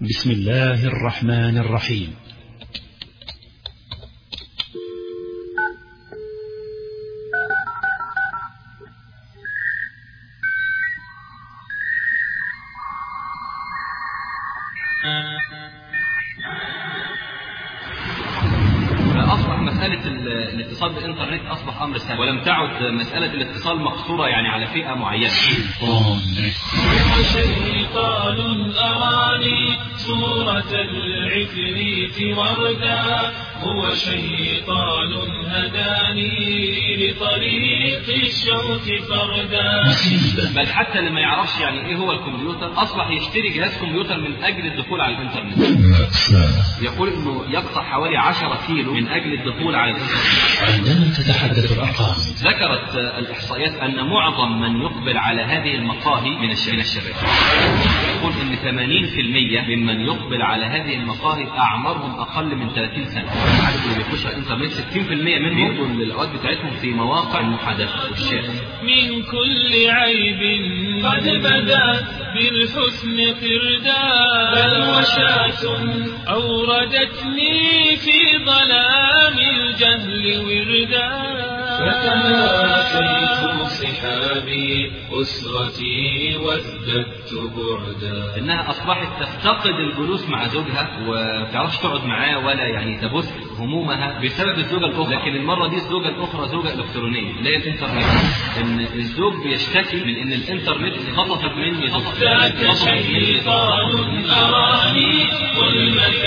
بسم الله الرحمن الرحيم. أصبح مسألة الاتصال بالإنترنت أصبح أمر سهل، ولم تعد مسألة الاتصال مقصورة يعني على فئة معينة. شيطان أراني صورة العفريت وردا، هو شيطان هداني لطريق الشوك فردا. بل حتى لما يعرفش يعني إيه هو الكمبيوتر أصبح يشتري جهاز كمبيوتر من أجل الدخول على الإنترنت. يقول إنه يقطع حوالي 10 كيلو من أجل الدخول على الإنترنت. عندما تتحدث الأرقام، ذكرت الإحصائيات أن معظم من يقبل على هذه المقاهي من الشباب. يقول إن 80% ممن يقبل على هذه المقاهي أعمارهم أقل من 30 سنة. العدد اللي بيخش على الإنترنت 60% منهم بيقضوا الأوقات بتاعتهم في مواقع المحادثة والشات. من كل عيب قد بدأت بالحسن قردا، بلوشات أوردتني في ظلام الجهل وردا. فتناسيت صحابي أسرتي وازددت بعدا. إنها أصبحت تفتقد الجلوس مع زوجها ومتعرفش تقعد معاه ولا يعني تبث همومها بسبب الزوجة الأخرى، لكن المرة دي الزوجة الأخرى زوجة إلكترونية اللي هي الإنترنت. إن الزوج بيشتكي من إن الإنترنت خطفت مني شيطان أراني ظلمة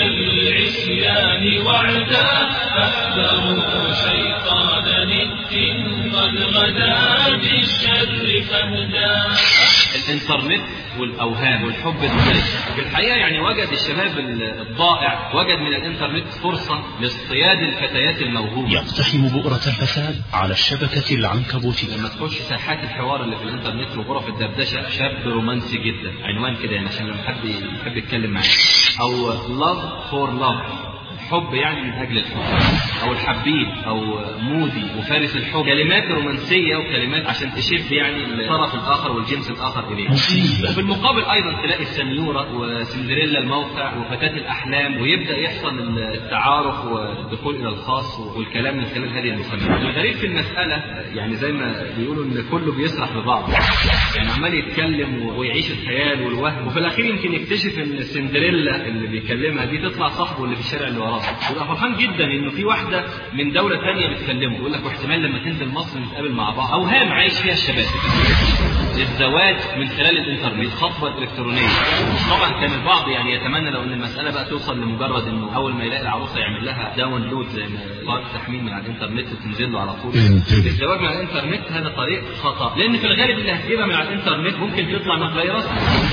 العصيان وعدا، فاحذروا شيطان نت قد غدا بالشر فهدا. الإنترنت والأوهام والحب الزائد في الحقيقة يعني وجد الشباب الضائع وجد من الإنترنت فرصة لاصطياد الفتيات الموهوبة. يقتحم بؤرة الفساد على الشبكة العنكبوتية. لما تخش ساحات الحوار اللي في الإنترنت وغرف الدردشة، شاب رومانسي جدا، عنوان كده يعني عشان لما حد يحب يتكلم معاه، أو love for love، حب يعني من أجل الحب، أو الحبيب، أو مودي وفارس الحب، كلمات رومانسية وكلمات عشان تشد يعني الطرف الآخر والجنس الآخر إليه. وفي المقابل أيضا تلاقي السنيورة وسندريلا الموقع وفتاة الأحلام، ويبدأ يحصل التعارف والدخول إلى الخاص والكلام من خلال هذه المسميات. الغريب في المسألة يعني زي ما بيقولوا إن كله بيسرح ببعض، يعني عمال يتكلم ويعيش الخيال والوهم، وفي الأخير يمكن يكتشف إن سندريلا اللي بيكلمها دي تطلع صاحبه اللي في الشارع اللي وراه. يبقى فرحان جدا انه في واحده من دوله ثانيه بتكلمه، يقول لك واحتمال لما تنزل مصر نتقابل مع بعض. اوهام عايش فيها الشباب. الزواج من خلال الانترنت، خطبه الكترونيه. طبعا كان البعض يعني يتمنى لو ان المساله بقى توصل لمجرد انه اول ما يلاقي العروسه يعمل لها داونلود زي ما طريق تحميل من على الانترنت وتنزل له على طول. الزواج من الانترنت هذا طريق خطا، لان في الغالب اللي هتجيبها من على الانترنت ممكن تطلع من فيروس.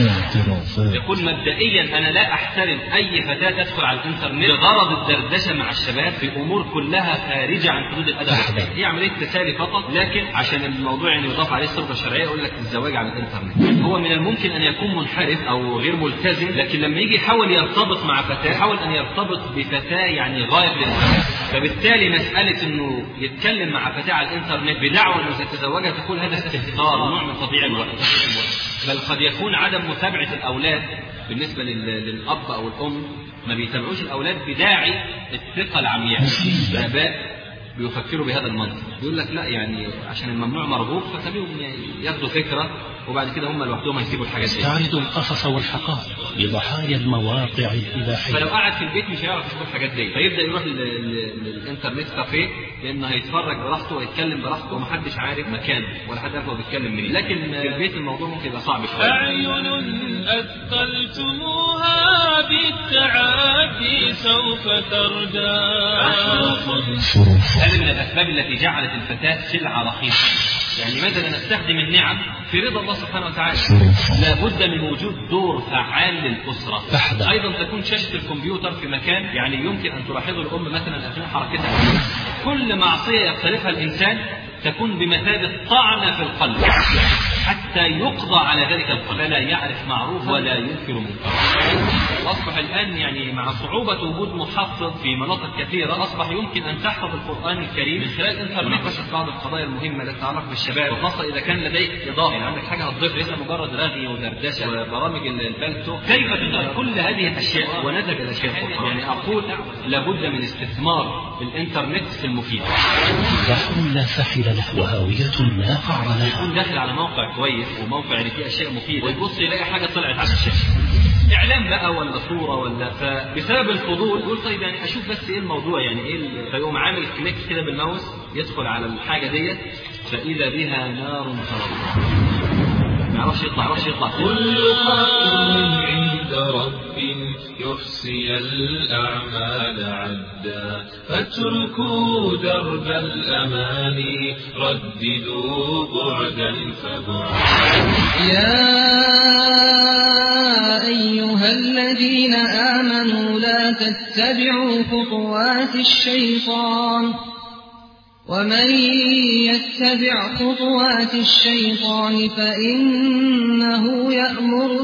يقول مبدئيا انا لا احترم اي فتاه تدخل على الانترنت بغرض الدردشه مع الشباب في امور كلها خارجه عن حدود الادب. هي عمليه تسالي فقط، لكن عشان الموضوع يعني يضاف عليه الصبغه الشرعيه يقول لك الزواج على الانترنت. هو من الممكن ان يكون منحرف او غير ملتزم، لكن لما يجي يحاول يرتبط مع فتاه يحاول ان يرتبط بفتاه يعني غايه للانترنت، فبالتالي مساله انه يتكلم مع فتاه على الانترنت بدعوى انه سيتزوجها تكون هذا استهتار ونوع من تضييع الوقت. بل قد يكون عدم متابعه الاولاد بالنسبه للاب او الام، ما بيتابعوش الأولاد بداعي الثقة العمياء. الآباء بيفكروا بهذا المنطق، يقول لك لا يعني عشان الممنوع مرغوب فخليهم ياخدوا فكرة وبعد كده هم لوحدهم هيسيبوا الحاجات دي. يستعرض القصص والحقائق لضحايا المواقع الإباحية. فلو قعد في البيت مش هيعرف يشوف الحاجات دي، فيبدأ يروح للإنترنت كافيه لأنه هيتفرج براحته ويتكلم براحته ومحدش عارف مكانه ولا حد عارف هو بيتكلم منين. لكن في البيت الموضوع ممكن يبقى صعب شوية. أعين أثقلتموها بالتعافي سوف تردى. هذا من الأسباب التي جعلت الفتاة سلعة رخيصة. يعني مثلا نستخدم النعم في رضا الله سبحانه وتعالى. لابد من وجود دور فعال للأسرة. أيضا تكون شاشة الكمبيوتر في مكان يعني يمكن أن تلاحظه الأم مثلا أثناء حركتها. كل معصية يقترفها الإنسان تكون بمثابة طعنة في القلب، حتى حتى يقضى على ذلك القلب، فلا يعرف معروف ولا ينكر منكر. أصبح الآن يعني مع صعوبة وجود محفظ في مناطق كثيرة، أصبح يمكن أن تحفظ القرآن الكريم من خلال الإنترنت ونقاشة بعض القضايا المهمة التي تتعلق بالشباب، وخاصة إذا كان لديك إضافة، يعني عندك حاجة هتضيف ليس مجرد رغي ودردشة وبرامج البلتو. كيف تدخل كل هذه الأشياء ونتج الأشياء القرآن؟ يعني أقول لابد من استثمار الإنترنت في المفيد. بحر لا ساحل له وهاوية لا قعر لها. يكون داخل على موقع كويس وموقع اللي فيه أشياء مفيدة، ويبص يلاقي حاجة طلعت على الشاشة، إعلام بقى ولا صورة ولا، فبسبب الفضول يقول طيب يعني أشوف بس إيه الموضوع، يعني إيه، فيقوم عامل كليك كده بالماوس يدخل على الحاجة ديت، فإذا بها نار ترى، ما يعرفش يطلع. كل خطر عند رب يحصي الأعمال عدا، فاتركوا درب الأماني رددوا بعدا فبعدا. يا أيها الذين آمنوا لا تتبعوا خطوات الشيطان، ومن يتبع خطوات الشيطان فإنه يأمر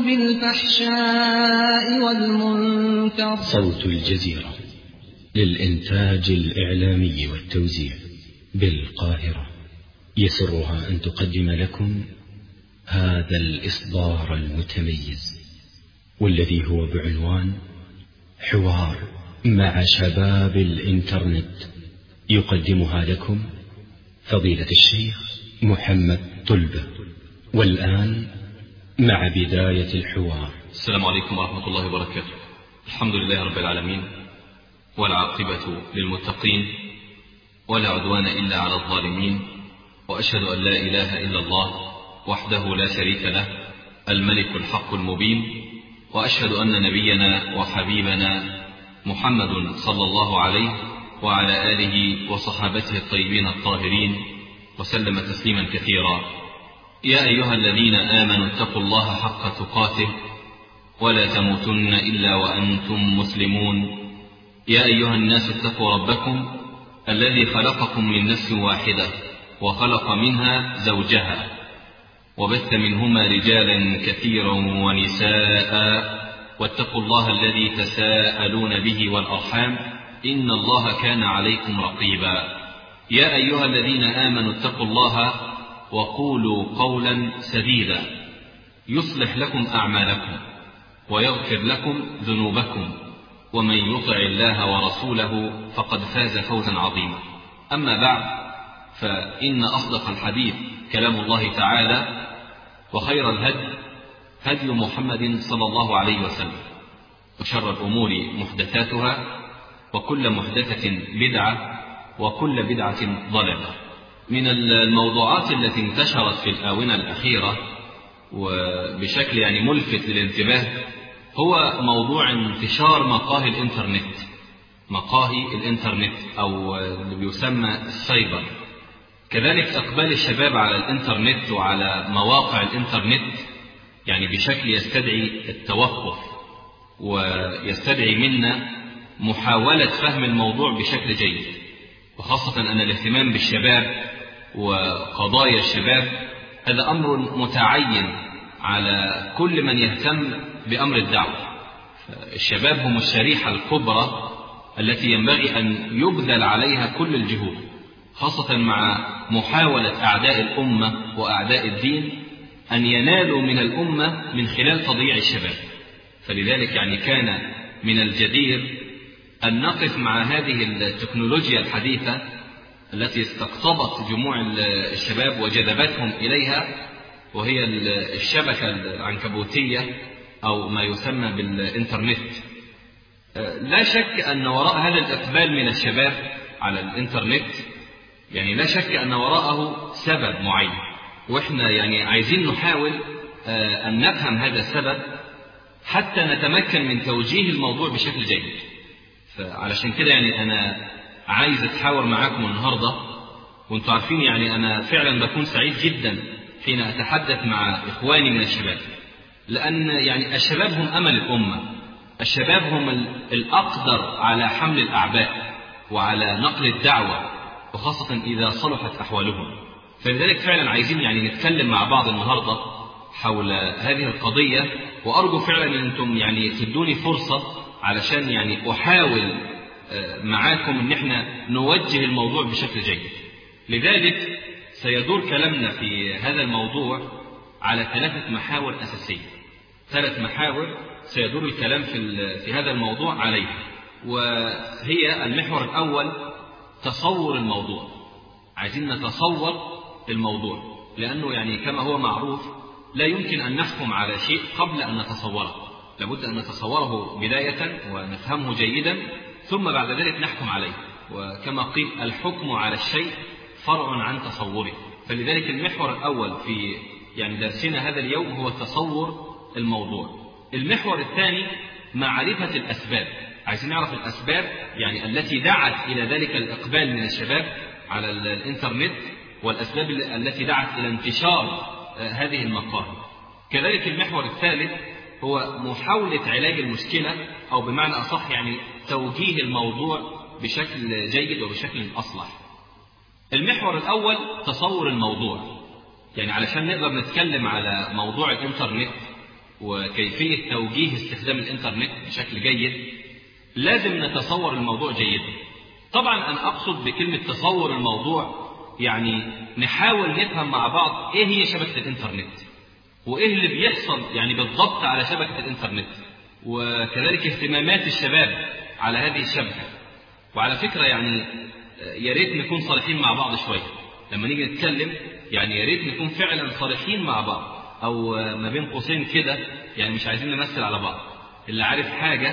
بالفحشاء والمنكر. صوت الجزيرة للإنتاج الإعلامي والتوزيع بالقاهرة يسرها أن تقدم لكم هذا الإصدار المتميز، والذي هو بعنوان حوار مع شباب الإنترنت، يقدمها لكم فضيلة الشيخ محمد طلبة. والآن مع بداية الحوار. السلام عليكم ورحمة الله وبركاته. الحمد لله رب العالمين، والعاقبة للمتقين، ولا عدوان إلا على الظالمين، وأشهد أن لا إله إلا الله وحده لا شريك له الملك الحق المبين، وأشهد أن نبينا وحبيبنا محمد صلى الله عليه وعلى آله وصحابته الطيبين الطاهرين وسلم تسليما كثيرا. يا أيها الذين آمنوا اتقوا الله حق تقاته ولا تموتن إلا وأنتم مسلمون. يا أيها الناس اتقوا ربكم الذي خلقكم من نفس واحدة وخلق منها زوجها وبث منهما رجالا كثيرا ونساء، واتقوا الله الذي تساءلون به والأرحام إن الله كان عليكم رقيبا. يا أيها الذين آمنوا اتقوا الله وقولوا قولا سديدا يصلح لكم أعمالكم ويغفر لكم ذنوبكم، ومن يطع الله ورسوله فقد فاز فوزا عظيما. أما بعد، فإن أصدق الحديث كلام الله تعالى، وخير الهدي هدي محمد صلى الله عليه وسلم، وشر الأمور محدثاتها، وكل محدثة بدعة، وكل بدعة ضلالة. من الموضوعات التي انتشرت في الآونة الأخيرة وبشكل يعني ملفت للانتباه هو موضوع انتشار مقاهي الإنترنت، مقاهي الإنترنت أو اللي بيسمى السايبر، كذلك إقبال الشباب على الإنترنت وعلى مواقع الإنترنت، يعني بشكل يستدعي التوقف ويستدعي منا محاولة فهم الموضوع بشكل جيد، وخاصة أن الاهتمام بالشباب وقضايا الشباب هذا أمر متعين على كل من يهتم بأمر الدعوة. الشباب هم الشريحة الكبرى التي ينبغي أن يبذل عليها كل الجهود، خاصة مع محاولة أعداء الأمة وأعداء الدين أن ينالوا من الأمة من خلال تضييع الشباب. فلذلك يعني كان من الجدير أن نقف مع هذه التكنولوجيا الحديثة التي استقطبت جموع الشباب وجذبتهم إليها، وهي الشبكة العنكبوتية أو ما يسمى بالإنترنت. لا شك أن وراء هذا الإقبال من الشباب على الإنترنت يعني لا شك أن وراءه سبب معين، وإحنا يعني عايزين نحاول أن نفهم هذا السبب حتى نتمكن من توجيه الموضوع بشكل جيد. فعلشان كده يعني أنا عايز أتحاور معاكم النهاردة، وانتوا عارفين يعني أنا فعلا بكون سعيد جدا حين أتحدث مع إخواني من الشباب، لأن يعني الشباب هم أمل الأمة، الشباب هم الأقدر على حمل الأعباء وعلى نقل الدعوة، وخاصة إذا صلحت أحوالهم. فلذلك فعلا عايزين يعني نتكلم مع بعض النهاردة حول هذه القضية، وأرجو فعلا أن أنتم يعني تدوني فرصة علشان يعني أحاول معاكم أن احنا نوجه الموضوع بشكل جيد. لذلك سيدور كلامنا في هذا الموضوع على 3 محاور أساسية، 3 محاور سيدور الكلام في هذا الموضوع عليها. وهي المحور الأول تصور الموضوع. عايزين نتصور الموضوع، لأنه يعني كما هو معروف لا يمكن أن نحكم على شيء قبل أن نتصوره، لابد أن نتصوره بداية ونفهمه جيدا ثم بعد ذلك نحكم عليه. وكما قيل الحكم على الشيء فرع عن تصوره. فلذلك المحور الأول في يعني درسنا هذا اليوم هو تصور الموضوع. المحور الثاني معرفة الأسباب. عايزين نعرف الأسباب يعني التي دعت إلى ذلك الإقبال من الشباب على الإنترنت، والأسباب التي دعت إلى انتشار هذه المقاهي. كذلك المحور الثالث هو محاولة علاج المشكلة، أو بمعنى أصح يعني توجيه الموضوع بشكل جيد وبشكل أصلح. المحور الأول تصور الموضوع. يعني علشان نقدر نتكلم على موضوع الإنترنت وكيفية توجيه استخدام الإنترنت بشكل جيد لازم نتصور الموضوع جيدا. طبعا أنا أقصد بكلمة تصور الموضوع يعني نحاول نفهم مع بعض إيه هي شبكة الإنترنت، وإيه اللي بيحصل يعني بالضبط على شبكة الإنترنت، وكذلك اهتمامات الشباب على هذه الشبكة. وعلى فكرة يعني يا ريت نكون صريحين مع بعض شوية لما نيجي نتكلم، يعني يا ريت نكون فعلا صريحين مع بعض، أو ما بين قوسين كده يعني مش عايزين نمثل على بعض. اللي عارف حاجة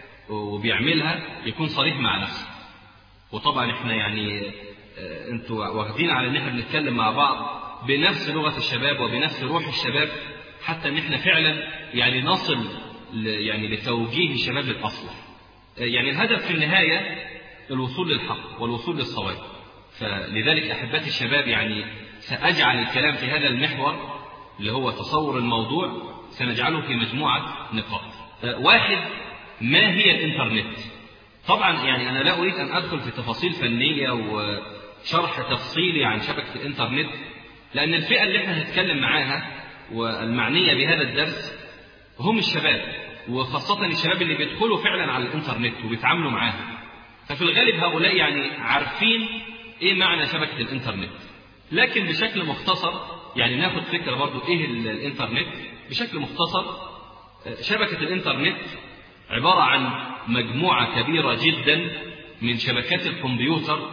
وبيعملها يكون صريح مع نفسه. وطبعا احنا يعني انتوا واخدين على ان احنا بنتكلم مع بعض بنفس لغة الشباب وبنفس روح الشباب، حتى ان احنا فعلا يعني نصل يعني لتوجيه الشباب للأصلح. يعني الهدف في النهاية الوصول للحق والوصول للصواب. فلذلك أحبتي الشباب يعني سأجعل الكلام في هذا المحور اللي هو تصور الموضوع سنجعله في مجموعة نقاط. 1. ما هي الإنترنت؟ طبعا يعني أنا لا أريد أن أدخل في تفاصيل فنية وشرح تفصيلي عن شبكة الإنترنت، لأن الفئة اللي احنا هنتكلم معاها والمعنية بهذا الدرس هم الشباب، وخاصة الشباب اللي بيدخلوا فعلا على الإنترنت وبيتعاملوا معاها. ففي الغالب هؤلاء يعني عارفين إيه معنى شبكة الإنترنت. لكن بشكل مختصر يعني ناخد فكرة برضو إيه الإنترنت بشكل مختصر. شبكة الإنترنت عبارة عن مجموعة كبيرة جدا من شبكات الكمبيوتر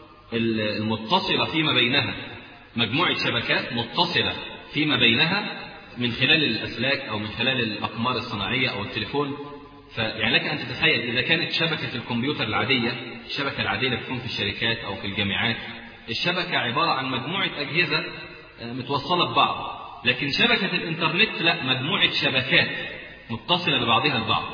المتصلة فيما بينها، مجموعة شبكات متصلة فيما بينها من خلال الأسلاك أو من خلال الأقمار الصناعية أو التليفون. فيعني لك أن تتخيل إذا كانت شبكة الكمبيوتر العادية، الشبكة العادية اللي بتكون في الشركات أو في الجامعات، الشبكة عبارة عن مجموعة أجهزة متوصلة ببعض. لكن شبكة الإنترنت لا، مجموعة شبكات متصلة ببعضها البعض،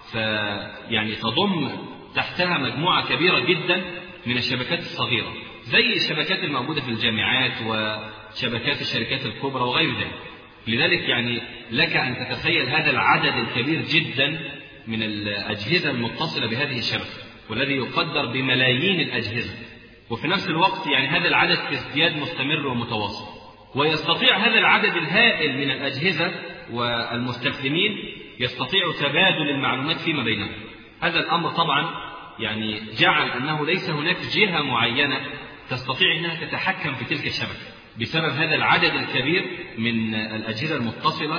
فيعني تضم تحتها مجموعة كبيرة جدا من الشبكات الصغيرة زي الشبكات الموجودة في الجامعات وشبكات الشركات الكبرى وغير ذلك. لذلك يعني لك أن تتخيل هذا العدد الكبير جدا من الأجهزة المتصلة بهذه الشبكة، والذي يقدر بملايين الأجهزة. وفي نفس الوقت يعني هذا العدد في ازدياد مستمر ومتواصل، ويستطيع هذا العدد الهائل من الأجهزة والمستخدمين يستطيع تبادل المعلومات فيما بينهم. هذا الأمر طبعا يعني جعل أنه ليس هناك جهة معينة تستطيع أنها تتحكم في تلك الشبكة بسبب هذا العدد الكبير من الأجهزة المتصلة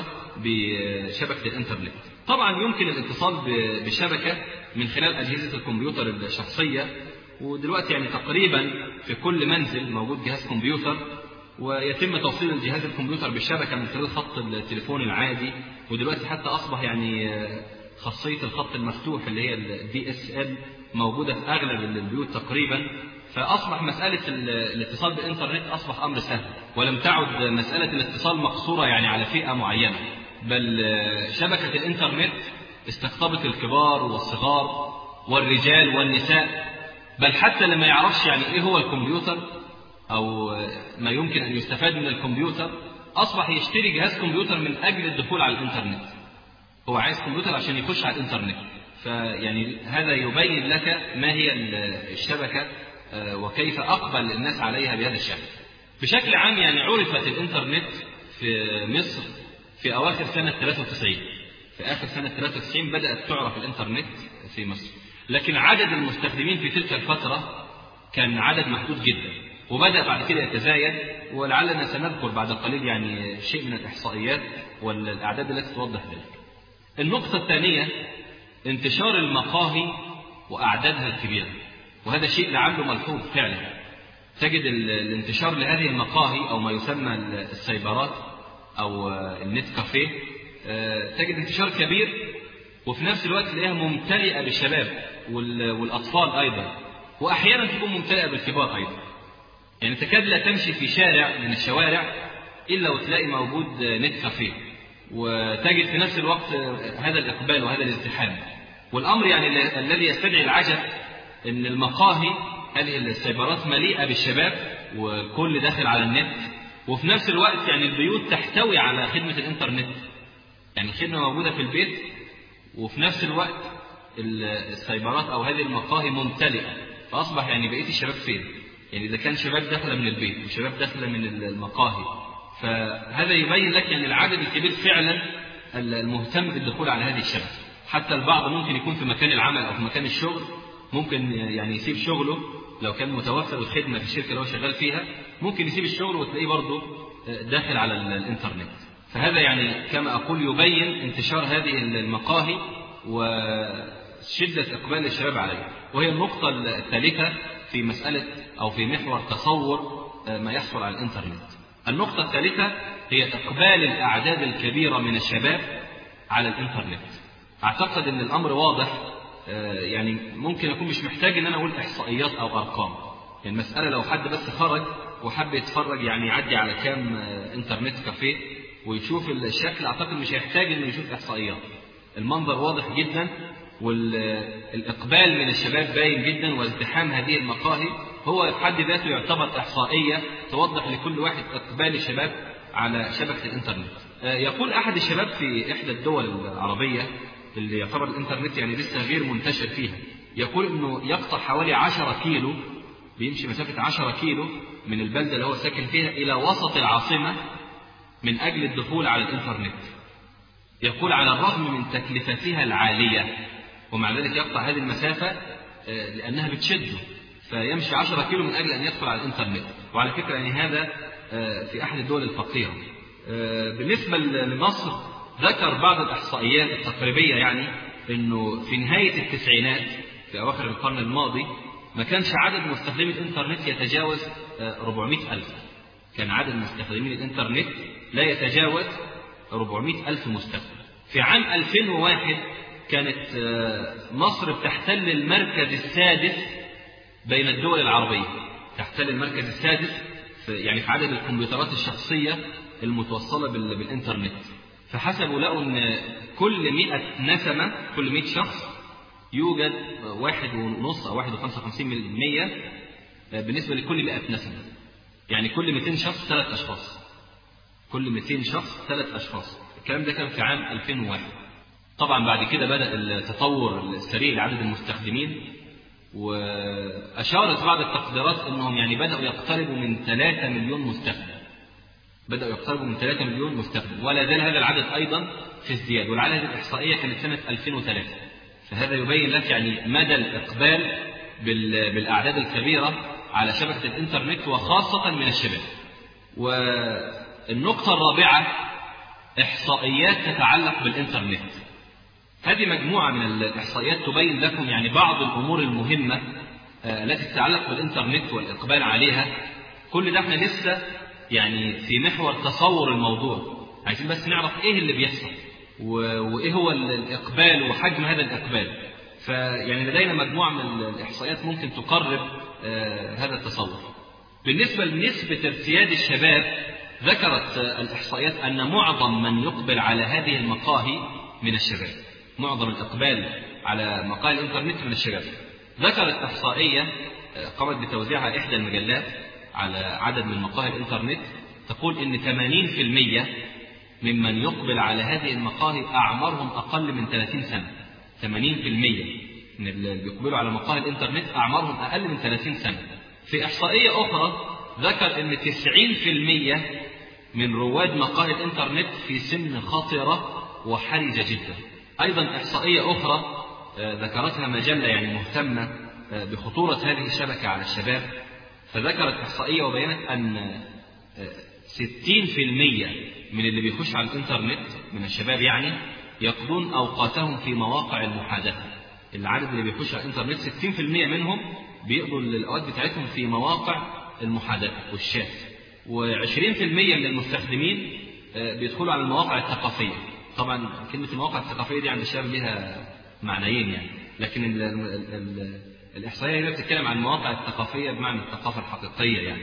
بشبكة الإنترنت. طبعا يمكن الاتصال بشبكة من خلال أجهزة الكمبيوتر الشخصية، ودلوقتي يعني تقريبا في كل منزل موجود جهاز كمبيوتر، ويتم توصيل الجهاز الكمبيوتر بالشبكة من خلال خط التليفون العادي. ودلوقتي حتى أصبح يعني خاصية الخط المفتوح اللي هي DSL موجودة في أغلب البيوت تقريبا. فأصبح مسألة الاتصال بالإنترنت أصبح أمر سهل، ولم تعد مسألة الاتصال مقصورة يعني على فئة معينة، بل شبكة الإنترنت استقطبت الكبار والصغار والرجال والنساء، بل حتى لما يعرفش يعني إيه هو الكمبيوتر أو ما يمكن أن يستفاد من الكمبيوتر أصبح يشتري جهاز كمبيوتر من أجل الدخول على الإنترنت. هو عايز كمبيوتر عشان يخش على الإنترنت. فيعني هذا يبين لك ما هي الشبكة وكيف أقبل الناس عليها بهذا الشكل. بشكل عام يعني عرفت الإنترنت في مصر في أواخر سنة 93. في آخر سنة 93 بدأت تعرف الإنترنت في مصر، لكن عدد المستخدمين في تلك الفترة كان عدد محدود جدا، وبدأ بعد كده يتزايد، ولعلنا سنذكر بعد قليل يعني شيء من الإحصائيات والأعداد التي توضح ذلك. النقطة الثانية انتشار المقاهي وأعدادها الكبيرة، وهذا شيء لعله ملحوظ فعلا. تجد الانتشار لهذه المقاهي أو ما يسمى السايبرات أو النت كافيه، تجد انتشار كبير، وفي نفس الوقت تلاقيها ممتلئة بالشباب والأطفال أيضا، وأحيانا تكون ممتلئة بالكبار أيضا. يعني تكاد لا تمشي في شارع من الشوارع إلا وتلاقي موجود نت كافيه، وتجد في نفس الوقت هذا الإقبال وهذا الازدحام. والأمر يعني الذي يستدعي العجب أن المقاهي هذه السايبرات مليئة بالشباب وكل داخل على النت، وفي نفس الوقت يعني البيوت تحتوي على خدمة الإنترنت، يعني الخدمة موجودة في البيت، وفي نفس الوقت السايبرات أو هذه المقاهي ممتلئة. فأصبح يعني بقية الشباب فين؟ يعني إذا كان شباب داخلة من البيت وشباب داخلة من المقاهي، فهذا يبين لك يعني العدد الكبير فعلا المهتم بالدخول على هذه الشبكة. حتى البعض ممكن يكون في مكان العمل أو في مكان الشغل، ممكن يعني يسيب شغله لو كان متوفر الخدمة في الشركة اللي هو شغال فيها، ممكن يسيب الشغل وتلاقيه برضه داخل على الإنترنت. فهذا يعني كما أقول يبين انتشار هذه المقاهي وشدة إقبال الشباب عليها. وهي النقطة الثالثة في مسألة أو في محور تصور ما يحصل على الإنترنت. النقطة الثالثة هي إقبال الأعداد الكبيرة من الشباب على الإنترنت. أعتقد أن الأمر واضح، يعني ممكن أكون مش محتاج أن أنا أقول إحصائيات أو أرقام. يعني المسألة لو حد بس خرج وحب يتفرج يعني يعدي على كام إنترنت كافيه ويشوف الشكل، أعتقد مش هيحتاج أنه يشوف إحصائيات. المنظر واضح جدا، والإقبال من الشباب باين جدا، وازدحام هذه المقاهي هو في حد ذاته يعتبر إحصائية توضح لكل واحد إقبال الشباب على شبكة الإنترنت. يقول أحد الشباب في إحدى الدول العربية اللي يعتبر الإنترنت يعني لسه غير منتشر فيها، يقول إنه يقطع حوالي 10 كيلو، بيمشي مسافة 10 كيلو من البلدة اللي هو ساكن فيها إلى وسط العاصمة من أجل الدخول على الإنترنت. يقول على الرغم من تكلفتها العالية، ومع ذلك يقطع هذه المسافة لأنها بتشده، فيمشي 10 كيلو من أجل أن يدخل على الإنترنت. وعلى فكرة يعني هذا في أحد الدول الفقيرة. بالنسبة لمصر ذكر بعض الإحصائيات التقريبية يعني أنه في نهاية التسعينات في أواخر القرن الماضي ما كانش عدد مستخدمي الإنترنت يتجاوز 400,000. كان عدد مستخدمين الإنترنت لا يتجاوز 400,000 مستخدم. في عام 2001 كانت مصر بتحتل المركز السادس بين الدول العربية، تحتل المركز السادس يعني في عدد الكمبيوترات الشخصية المتوصلة بالإنترنت. فحسبوا لقوا أن كل 100 نسمة، كل 100 شخص يوجد 1.5 أو 1.55% بالنسبة لكل 100 نسمة. يعني كل 200 شخص 3 أشخاص، كل 200 شخص 3 أشخاص. الكلام ده كان في عام 2001. طبعا بعد كده بدأ التطور السريع لعدد المستخدمين، وأشارت بعض التقديرات أنهم يعني بدأوا يقتربوا من 3 مليون مستخدم، بدأوا يقتربوا من 3 مليون مستخدم، ولا زال هذا العدد أيضا في ازدياد. والعدد الإحصائية كانت سنة 2003. فهذا يبين لك يعني مدى الإقبال بالأعداد الكبيرة على شبكة الإنترنت وخاصة من الشباب. والنقطة الرابعة إحصائيات تتعلق بالإنترنت. هذه مجموعة من الإحصائيات تبين لكم يعني بعض الأمور المهمة التي تتعلق بالإنترنت والإقبال عليها. كل ده احنا لسه يعني في محور تصور الموضوع، عايزين بس نعرف إيه اللي بيحصل وإيه هو الإقبال وحجم هذا الإقبال. فيعني لدينا مجموعة من الإحصائيات ممكن تقرب هذا التصور. بالنسبة لنسبة ارتياد الشباب، ذكرت الإحصائيات أن معظم من يقبل على هذه المقاهي من الشباب، معظم الإقبال على مقاهي الإنترنت من الشباب. ذكرت إحصائية قامت بتوزيعها إحدى المجلات على عدد من مقاهي الإنترنت، تقول إن 80% ممن يقبل على هذه المقاهي أعمارهم أقل من 30 سنة. 80% من اللي بيقبلوا على مقاهي الإنترنت أعمارهم أقل من 30 سنة. في إحصائية أخرى ذكر إن 90% من رواد مقاهي الإنترنت في سن خطرة وحرجة جدا. أيضا إحصائية أخرى ذكرتها مجلة يعني مهتمة بخطورة هذه الشبكة على الشباب، فذكرت إحصائية وبينت أن 60% من اللي بيخش على الإنترنت من الشباب يعني يقضون أوقاتهم في مواقع المحادثة. العدد اللي بيخش على الإنترنت 60% منهم بيقضوا الأوقات بتاعتهم في مواقع المحادثة والشات، و20% من المستخدمين بيدخلوا على المواقع الثقافية. طبعا كلمة المواقع الثقافية دي عند الشباب لها معنيين يعني، لكن الإحصائية هنا بتتكلم عن المواقع الثقافية بمعنى الثقافة الحقيقية يعني.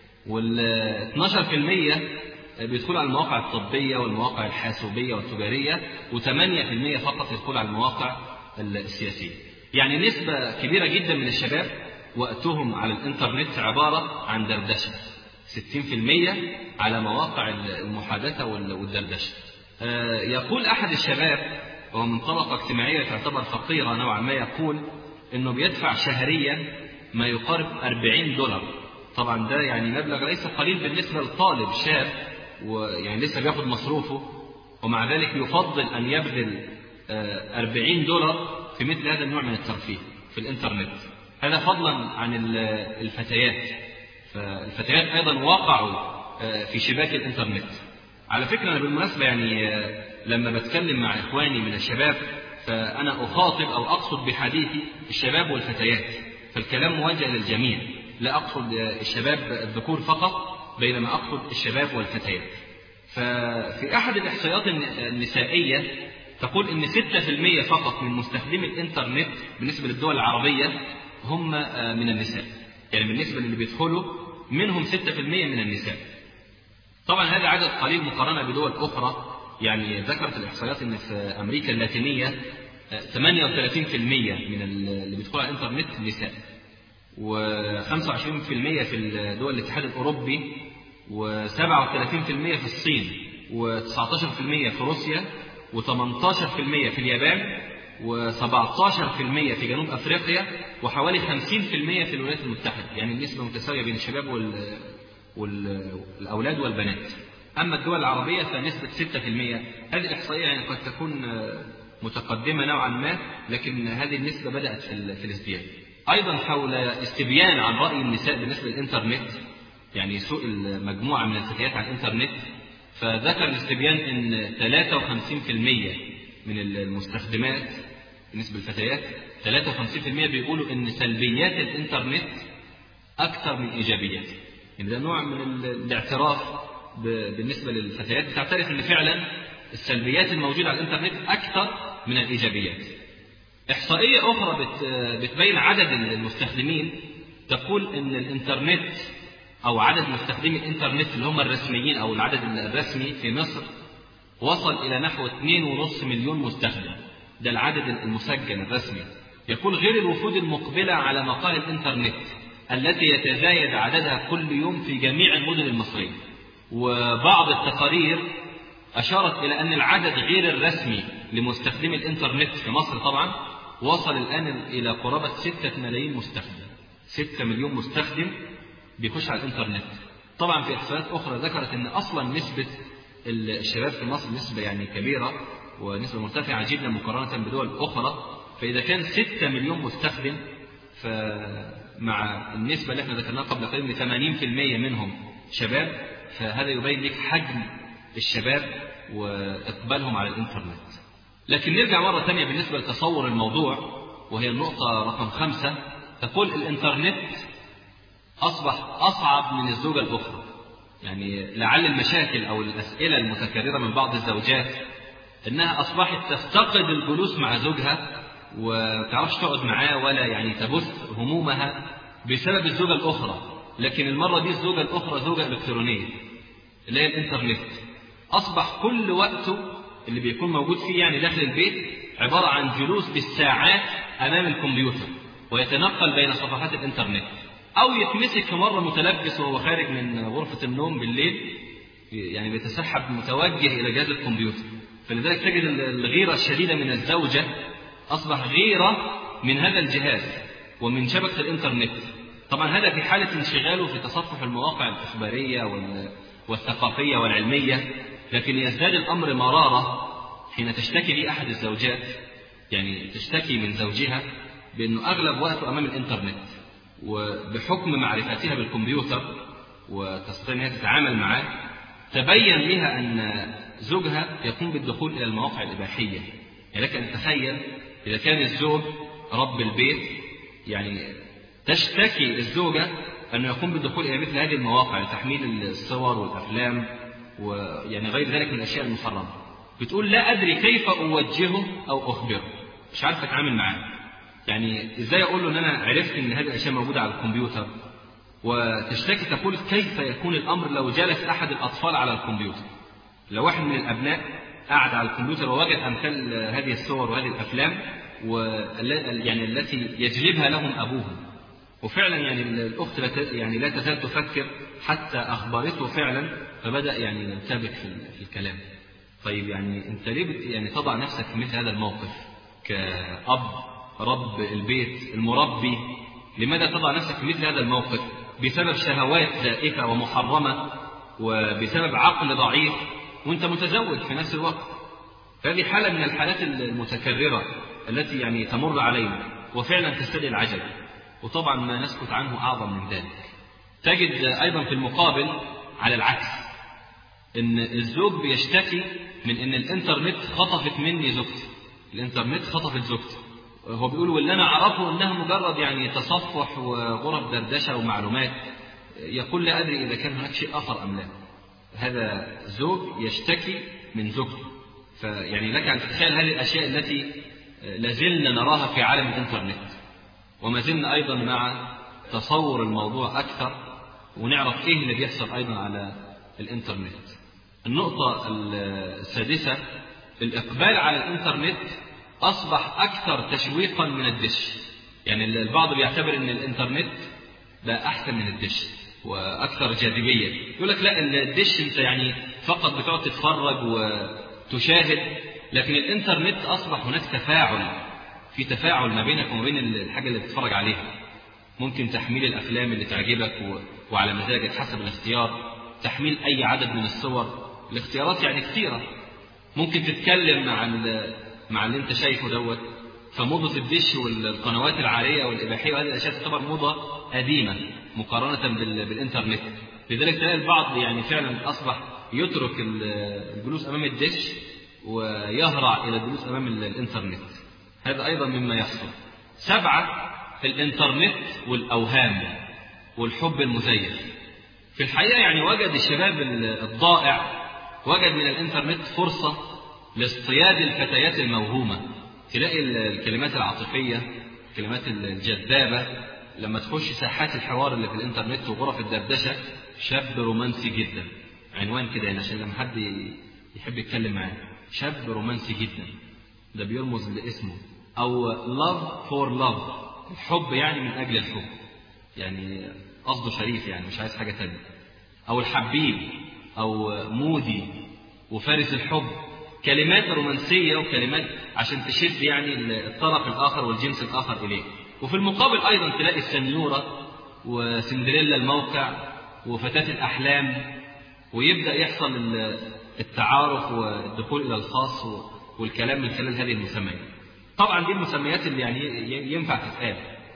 وال12% بيدخلوا على المواقع الطبية والمواقع الحاسوبية والتجارية، و8% فقط يدخلوا على المواقع السياسية. يعني نسبة كبيرة جدا من الشباب وقتهم على الإنترنت عبارة عن دردشة، 60% على مواقع المحادثة والدردشة. يقول أحد الشباب وهو من طبقة اجتماعية تعتبر فقيرة نوعا ما، يقول إنه بيدفع شهريا ما يقارب $40. طبعا ده يعني مبلغ ليس قليل بالنسبة للطالب شاب ويعني لسه بياخد مصروفه، ومع ذلك يفضل أن يبذل $40 في مثل هذا النوع من الترفيه في الإنترنت. هذا فضلا عن الفتيات، فالفتيات أيضا وقعوا في شباك الإنترنت. على فكرة أنا بالمناسبة يعني لما بتكلم مع إخواني من الشباب فأنا أخاطب أو أقصد بحديثي الشباب والفتيات، فالكلام موجه للجميع، لا أقصد الشباب الذكور فقط بينما أقصد الشباب والفتيات. ففي أحد الإحصائيات النسائية تقول إن 6% فقط من مستخدمي الإنترنت بالنسبة للدول العربية هم من النساء، يعني بالنسبة للي بيدخلوا منهم 6% من النساء. طبعا هذا عدد قليل مقارنة بدول أخرى، يعني ذكرت الإحصائيات إن في أمريكا اللاتينية 38% من اللي بيدخلوا على الإنترنت نساء، و25% في الدول الاتحاد الأوروبي، و37% في الصين، و19% في روسيا، و18% في اليابان، و17% في جنوب أفريقيا، وحوالي 50% في الولايات المتحدة. يعني النسبة متساوية بين الشباب والأولاد والبنات. أما الدول العربية فنسبة 6%. هذه الإحصائية يعني قد تكون متقدمة نوعا ما، لكن هذه النسبة بدأت في الازدياد. أيضا حول استبيان عن رأي النساء بالنسبة للإنترنت، يعني سئل مجموعة من الفتيات عن الإنترنت، فذكر الاستبيان أن 53% من المستخدمات بالنسبة للفتيات 53% بيقولوا أن سلبيات الإنترنت أكثر من إيجابياته. يعني ده نوع من الاعتراف بالنسبة للفتيات، بتعترف أن فعلا السلبيات الموجودة على الإنترنت أكثر من الإيجابيات. إحصائية أخرى بتبين عدد المستخدمين، تقول أن الإنترنت أو عدد مستخدمي الإنترنت اللي هم الرسميين أو العدد الرسمي في مصر وصل إلى نحو 2.5 مليون مستخدم. ده العدد المسجل الرسمي. يقول غير الوفود المقبلة على مقاهي الإنترنت التي يتزايد عددها كل يوم في جميع المدن المصرية. وبعض التقارير أشارت إلى أن العدد غير الرسمي لمستخدمي الإنترنت في مصر طبعا وصل الآن إلى قرابة 6 ملايين مستخدم. 6 مليون مستخدم بيخش على الإنترنت. طبعا في إحصائيات أخرى ذكرت أن أصلا نسبة الشباب في مصر نسبة يعني كبيرة ونسبة مرتفعة جدا مقارنة بدول أخرى. فإذا كان 6 مليون مستخدم، فمع النسبة اللي احنا ذكرناها قبل قليل 80% منهم شباب، فهذا يبين لك حجم الشباب وإقبالهم على الإنترنت. لكن نرجع مرة ثانية بالنسبة لتصور الموضوع، وهي النقطة رقم 5. تقول الإنترنت أصبح أصعب من الزوجة الأخرى. يعني لعل المشاكل أو الأسئلة المتكررة من بعض الزوجات إنها أصبحت تفتقد الجلوس مع زوجها وتعرفش تقعد معاه ولا يعني تبث همومها بسبب الزوجة الأخرى. لكن المرة دي الزوجة الأخرى زوجة إلكترونية اللي هي الإنترنت. أصبح كل وقته اللي بيكون موجود فيه يعني داخل البيت عبارة عن جلوس بالساعات أمام الكمبيوتر ويتنقل بين صفحات الإنترنت، أو يتمسك مرة متلبس وهو خارج من غرفة النوم بالليل يعني بيتسحب متوجه إلى جهاز الكمبيوتر. فلذلك تجد الغيرة الشديدة من الزوجة أصبح غيرة من هذا الجهاز ومن شبكة الإنترنت. طبعا هذا في حالة انشغاله في تصفح المواقع الإخبارية والثقافية والعلمية، لكن يزداد الأمر مرارة حين تشتكي لي أحد الزوجات، يعني تشتكي من زوجها بأنه أغلب وقته أمام الإنترنت، وبحكم معرفتها بالكمبيوتر وتستطيع أنها تتعامل معاه تبين لها أن زوجها يقوم بالدخول إلى المواقع الإباحية. يعني لك أن تتخيل إذا كان الزوج رب البيت، يعني تشتكي الزوجة أنه يقوم بالدخول إلى مثل هذه المواقع لتحميل الصور والأفلام ويعني غير ذلك من الأشياء المحرمة. بتقول لا أدري كيف أوجهه أو أخبره، مش عارف أتعامل معاه. يعني إزاي أقول له أن أنا عرفت أن هذه الأشياء موجودة على الكمبيوتر؟ وتشتكي تقول كيف يكون الأمر لو جلس أحد الأطفال على الكمبيوتر، لو واحد من الأبناء قاعد على الكمبيوتر ووجد أمثال هذه الصور وهذه الأفلام يعني التي يجلبها لهم أبوهم. وفعلا يعني الأخت لا تزال تفكر حتى أخبرته فعلا، فبدأ يعني ينتبه في الكلام. طيب يعني أنت ليه يعني تضع نفسك في مثل هذا الموقف كأب رب البيت المربي؟ لماذا تضع نفسك في مثل هذا الموقف بسبب شهوات زائفة ومحرمة وبسبب عقل ضعيف وأنت متزوج في نفس الوقت؟ هذه حالة من الحالات المتكررة التي يعني تمر علينا وفعلا تستدعي العجب، وطبعا ما نسكت عنه أعظم من ذلك. تجد أيضا في المقابل على العكس إن الزوج بيشتكي من إن الإنترنت خطفت مني زوجتي، الإنترنت خطفت زوجتي. هو بيقول واللي أنا أعرفه إنها مجرد يعني تصفح وغرف دردشة ومعلومات، يقول لا أدري إذا كان هناك شيء آخر أم لا. هذا زوج يشتكي من زوجته. فيعني لك أن تتخيل هذه الأشياء التي لازلنا نراها في عالم الإنترنت، وما زلنا أيضا مع تصور الموضوع أكثر ونعرف إيه اللي بيحصل أيضا على الإنترنت. النقطة السادسة، الإقبال على الإنترنت أصبح أكثر تشويقا من الدش. يعني البعض بيعتبر أن الإنترنت ده أحسن من الدش وأكثر جاذبية. يقول لك لا، الدش أنت يعني فقط بتقعد تتفرج وتشاهد، لكن الإنترنت أصبح هناك في تفاعل ما بينك وما بين الحاجة اللي بتتفرج عليها. ممكن تحميل الأفلام اللي تعجبك وعلى مزاجك حسب الاختيار، تحميل أي عدد من الصور، الاختيارات يعني كثيرة. ممكن تتكلم مع اللي انت شايفه دوت. فموضة الدش والقنوات العارية والإباحية وهذه الأشياء تعتبر موضة قديمة مقارنة بالإنترنت. لذلك تلاقي البعض يعني فعلا أصبح يترك الجلوس أمام الدش ويهرع إلى الجلوس أمام الإنترنت. هذا أيضا مما يحصل. 7، الإنترنت والأوهام والحب المزيف. في الحقيقة يعني وجد الشباب الضائع وجد من الإنترنت فرصة لاصطياد الفتيات الموهومة. تلاقي الكلمات العاطفية، الكلمات الجذابة، لما تخش ساحات الحوار اللي في الإنترنت وغرف الدردشة، شاب رومانسي جدا، عنوان كده يعني عشان لما حد يحب يتكلم معاه، شاب رومانسي جدا، ده بيرمز لاسمه. أو love for love، الحب يعني من أجل الحب، يعني قصده شريف، يعني مش عايز حاجة تانية. أو الحبيب، أو مودي، وفارس الحب، كلمات رومانسية وكلمات عشان تشد يعني الطرف الآخر والجنس الآخر إليه. وفي المقابل أيضا تلاقي السنيورة وسندريلا الموقع وفتاة الأحلام، ويبدأ يحصل التعارف والدخول إلى الخاص والكلام من خلال هذه المسميات. طبعا دي المسميات اللي يعني ينفع تتقال،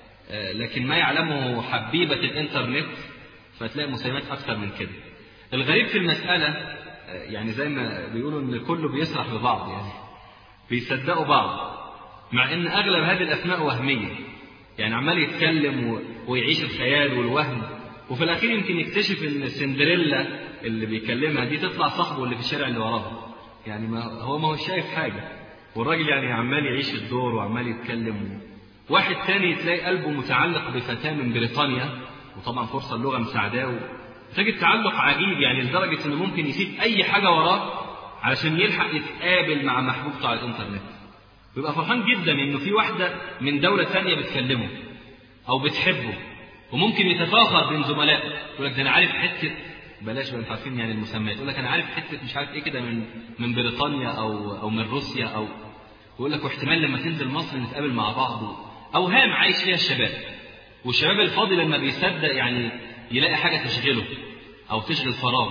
لكن ما يعلمه حبيبة الإنترنت فتلاقي مسميات أكثر من كده. الغريب في المسألة يعني زي ما بيقولوا إن كله بيسرح ببعض، يعني بيصدقوا بعض، مع إن أغلب هذه الأسماء وهمية. يعني عمال يتكلم ويعيش الخيال والوهم، وفي الأخير يمكن يكتشف إن سندريلا اللي بيكلمها دي تطلع صاحبه اللي في الشارع اللي وراه. يعني ما هو شايف حاجة، والراجل يعني عمال يعيش الدور وعمال يتكلم. واحد تاني تلاقي قلبه متعلق بفتاة من بريطانيا، وطبعا فرصة اللغة مساعداه، تجد تعلق عجيب يعني لدرجة إنه ممكن يسيب أي حاجة وراه علشان يلحق يتقابل مع محبوبته على الإنترنت. بيبقى فرحان جدا إنه في واحدة من دولة ثانية بتكلمه أو بتحبه، وممكن يتفاخر بين زملائه. يقول لك ده أنا عارف حتة، بلاش بقى انتوا عارفين يعني المسميات، يقول لك أنا عارف حتة مش عارف إيه كده من بريطانيا أو من روسيا، أو يقول لك واحتمال لما تنزل مصر نتقابل مع بعض. أوهام عايش فيها الشباب، والشباب الفاضي لما بيصدق يعني يلاقي حاجة تشغله أو تشغل فراغه،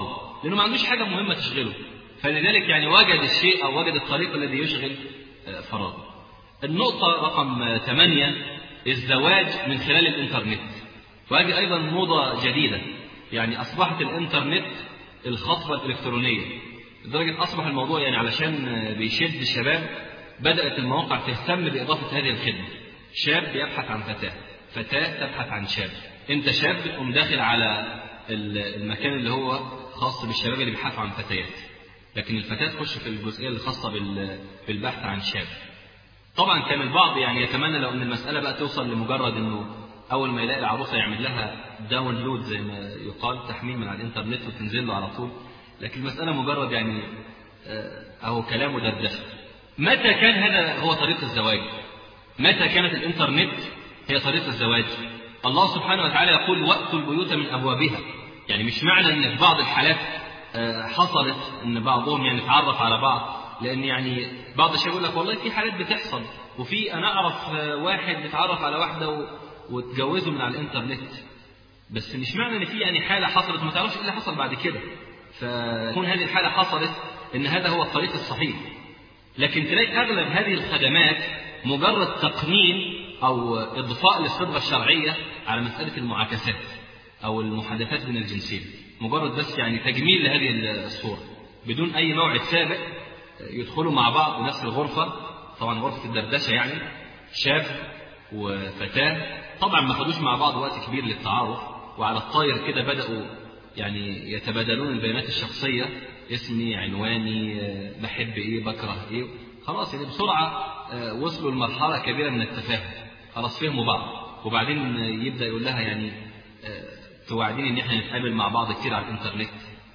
لأنه ما عندوش حاجة مهمة تشغله، فلذلك يعني وجد الشيء أو وجد الطريق الذي يشغل فراغه. النقطة رقم 8 الزواج من خلال الإنترنت. وهذه أيضا موضة جديدة، يعني أصبحت الإنترنت الخطبة الإلكترونية، لدرجة أصبح الموضوع يعني علشان بيشد الشباب بدأت المواقع تهتم بإضافة هذه الخدمة. شاب يبحث عن فتاة، فتاة تبحث عن شاب، أنت شاب تقوم داخل على المكان اللي هو خاص بالشباب اللي بيبحثوا عن فتيات، لكن الفتاة تخش في الجزئية الخاصة بالبحث عن شاب. طبعا كان البعض يعني يتمنى لو أن المسألة بقى توصل لمجرد أنه أول ما يلاقي العروسة يعمل لها داونلود زي ما يقال، تحميل من على الإنترنت وتنزل له على طول، لكن المسألة مجرد يعني أهو كلام ودردشة. متى كان هذا هو طريق الزواج؟ متى كانت الإنترنت هي طريق الزواج؟ الله سبحانه وتعالى يقول وأتوا البيوت من أبوابها. يعني مش معنى أن في بعض الحالات حصلت أن بعضهم يعني تعرف على بعض، لأن يعني بعض الشيء يقول لك والله في حالات بتحصل، وفي أنا أعرف واحد بيتعرف على واحدة وتجوزه من على الإنترنت، بس مش معنى أن في يعني حالة حصلت ما تعرفش إيه اللي حصل بعد كده، فكون هذه الحالة حصلت أن هذا هو الطريق الصحيح. لكن تلاقي أغلب هذه الخدمات مجرد تقنين أو إضفاء للصبغة الشرعية على مسألة المعاكسات أو المحادثات بين الجنسين، مجرد بس يعني تجميل لهذه الصورة بدون أي موعد سابق. يدخلوا مع بعض بنفس الغرفة، طبعا غرفة الدردشة يعني، شاب وفتاة، طبعا ما خدوش مع بعض وقت كبير للتعارف، وعلى الطاير كده بدأوا يعني يتبادلون البيانات الشخصية، اسمي، عنواني، بحب ايه، بكره ايه، خلاص يعني بسرعة وصلوا لمرحلة كبيرة من التفاهم، خلاص فهموا بعض. وبعدين يبدأ يقول لها يعني توعدين ان احنا نتقابل مع بعض كتير على الانترنت،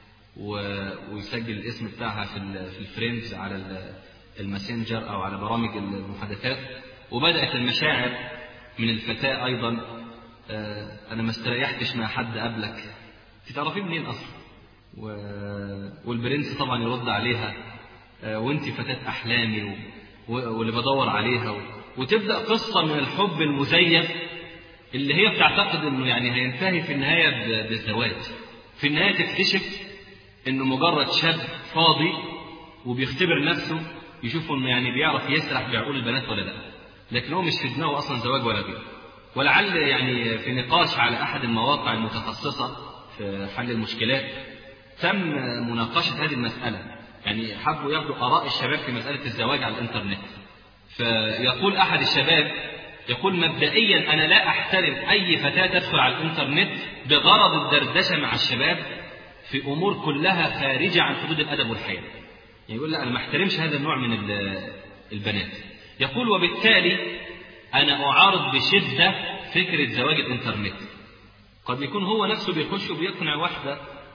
ويسجل الاسم بتاعها في الفريندز على الماسنجر او على برامج المحادثات. وبدأت المشاعر من الفتاة ايضا، انا ما استريحتش مع حد قبلك، تعرفين منين اصلا؟ والبرنس طبعا يرد عليها وانت فتاة احلامي واللي بدور عليها، وتبدأ قصة من الحب المزيف اللي هي بتعتقد انه يعني هينتهي في النهاية بالزواج. في النهاية تكتشف انه مجرد شاب فاضي وبيختبر نفسه يشوف انه يعني بيعرف يسرح بعقول البنات ولا لا، لكن هو مش في دماغه اصلا زواج ولا غيره. ولعل يعني في نقاش على احد المواقع المتخصصة في حل المشكلات تم مناقشة هذه المسألة، يعني حبوا ياخدوا آراء الشباب في مسألة الزواج على الإنترنت. فيقول أحد الشباب، يقول مبدئيا أنا لا أحترم أي فتاة تدخل على الإنترنت بغرض الدردشة مع الشباب في أمور كلها خارجة عن حدود الأدب والحياة. يعني يقول لا، أنا ما أحترمش هذا النوع من البنات. يقول وبالتالي أنا أعارض بشدة فكرة زواج الإنترنت. قد يكون هو نفسه بيخش وبيقنع واحدة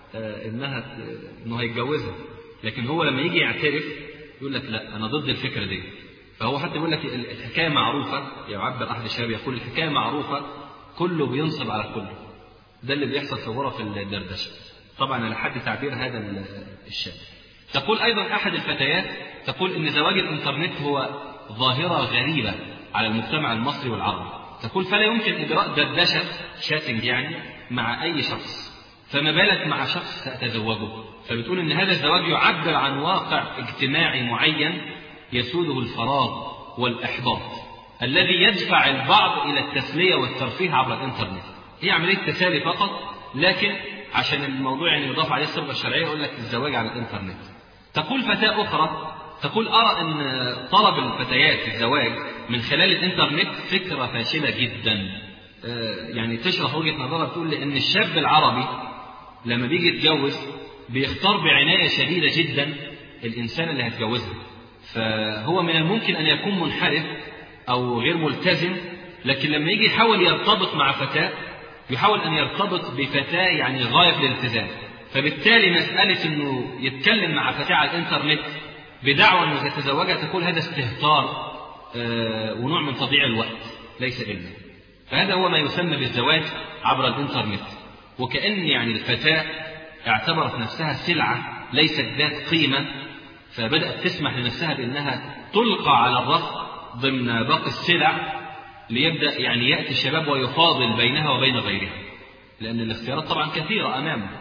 إنه هيتجوزها، لكن هو لما يجي يعترف يقول لك لا أنا ضد الفكرة دي. فهو حتى يقول لك الحكاية معروفة، يعبر أحد الشباب يقول الحكاية معروفة، كله بينصب على كله. ده اللي بيحصل في غرف الدردشة طبعا على حد تعبير هذا الشاب. تقول أيضا أحد الفتيات، تقول إن زواج الإنترنت هو ظاهرة غريبة على المجتمع المصري والعربي. تقول فلا يمكن إجراء دردشة شاتنج يعني مع أي شخص، فما بالك مع شخص سأتزوجه. فبتقول إن هذا الزواج يعبر عن واقع اجتماعي معين يسوده الفراغ والإحباط الذي يدفع البعض إلى التسلية والترفيه عبر الإنترنت. هي عملية تسالي فقط، لكن عشان الموضوع يعني يضاف عليه الصبغة الشرعية يقول لك الزواج على الإنترنت. تقول فتاة أخرى، تقول أرى أن طلب الفتيات الزواج من خلال الإنترنت فكرة فاشلة جدا. يعني تشرح وجهة نظرها، بتقول لأن الشاب العربي لما بيجي يتجوز بيختار بعناية شديدة جدا الإنسان اللي هتجوزها، فهو من الممكن أن يكون منحرف أو غير ملتزم، لكن لما يجي يحاول يرتبط مع فتاة يحاول أن يرتبط بفتاة يعني غاية في الالتزام. فبالتالي مسألة أنه يتكلم مع فتاة على الإنترنت بدعوى أنه يتزوجها تقول هذا استهتار ونوع من تضييع الوقت ليس إلا. فهذا هو ما يسمى بالزواج عبر الإنترنت، وكأن يعني الفتاة اعتبرت نفسها سلعة ليست ذات قيمة، فبدأت تسمح لنفسها بأنها تلقى على الرف ضمن باقي السلع، ليبدأ يعني يأتي الشباب ويفاضل بينها وبين غيرها، لأن الاختيارات طبعا كثيرة أمامه.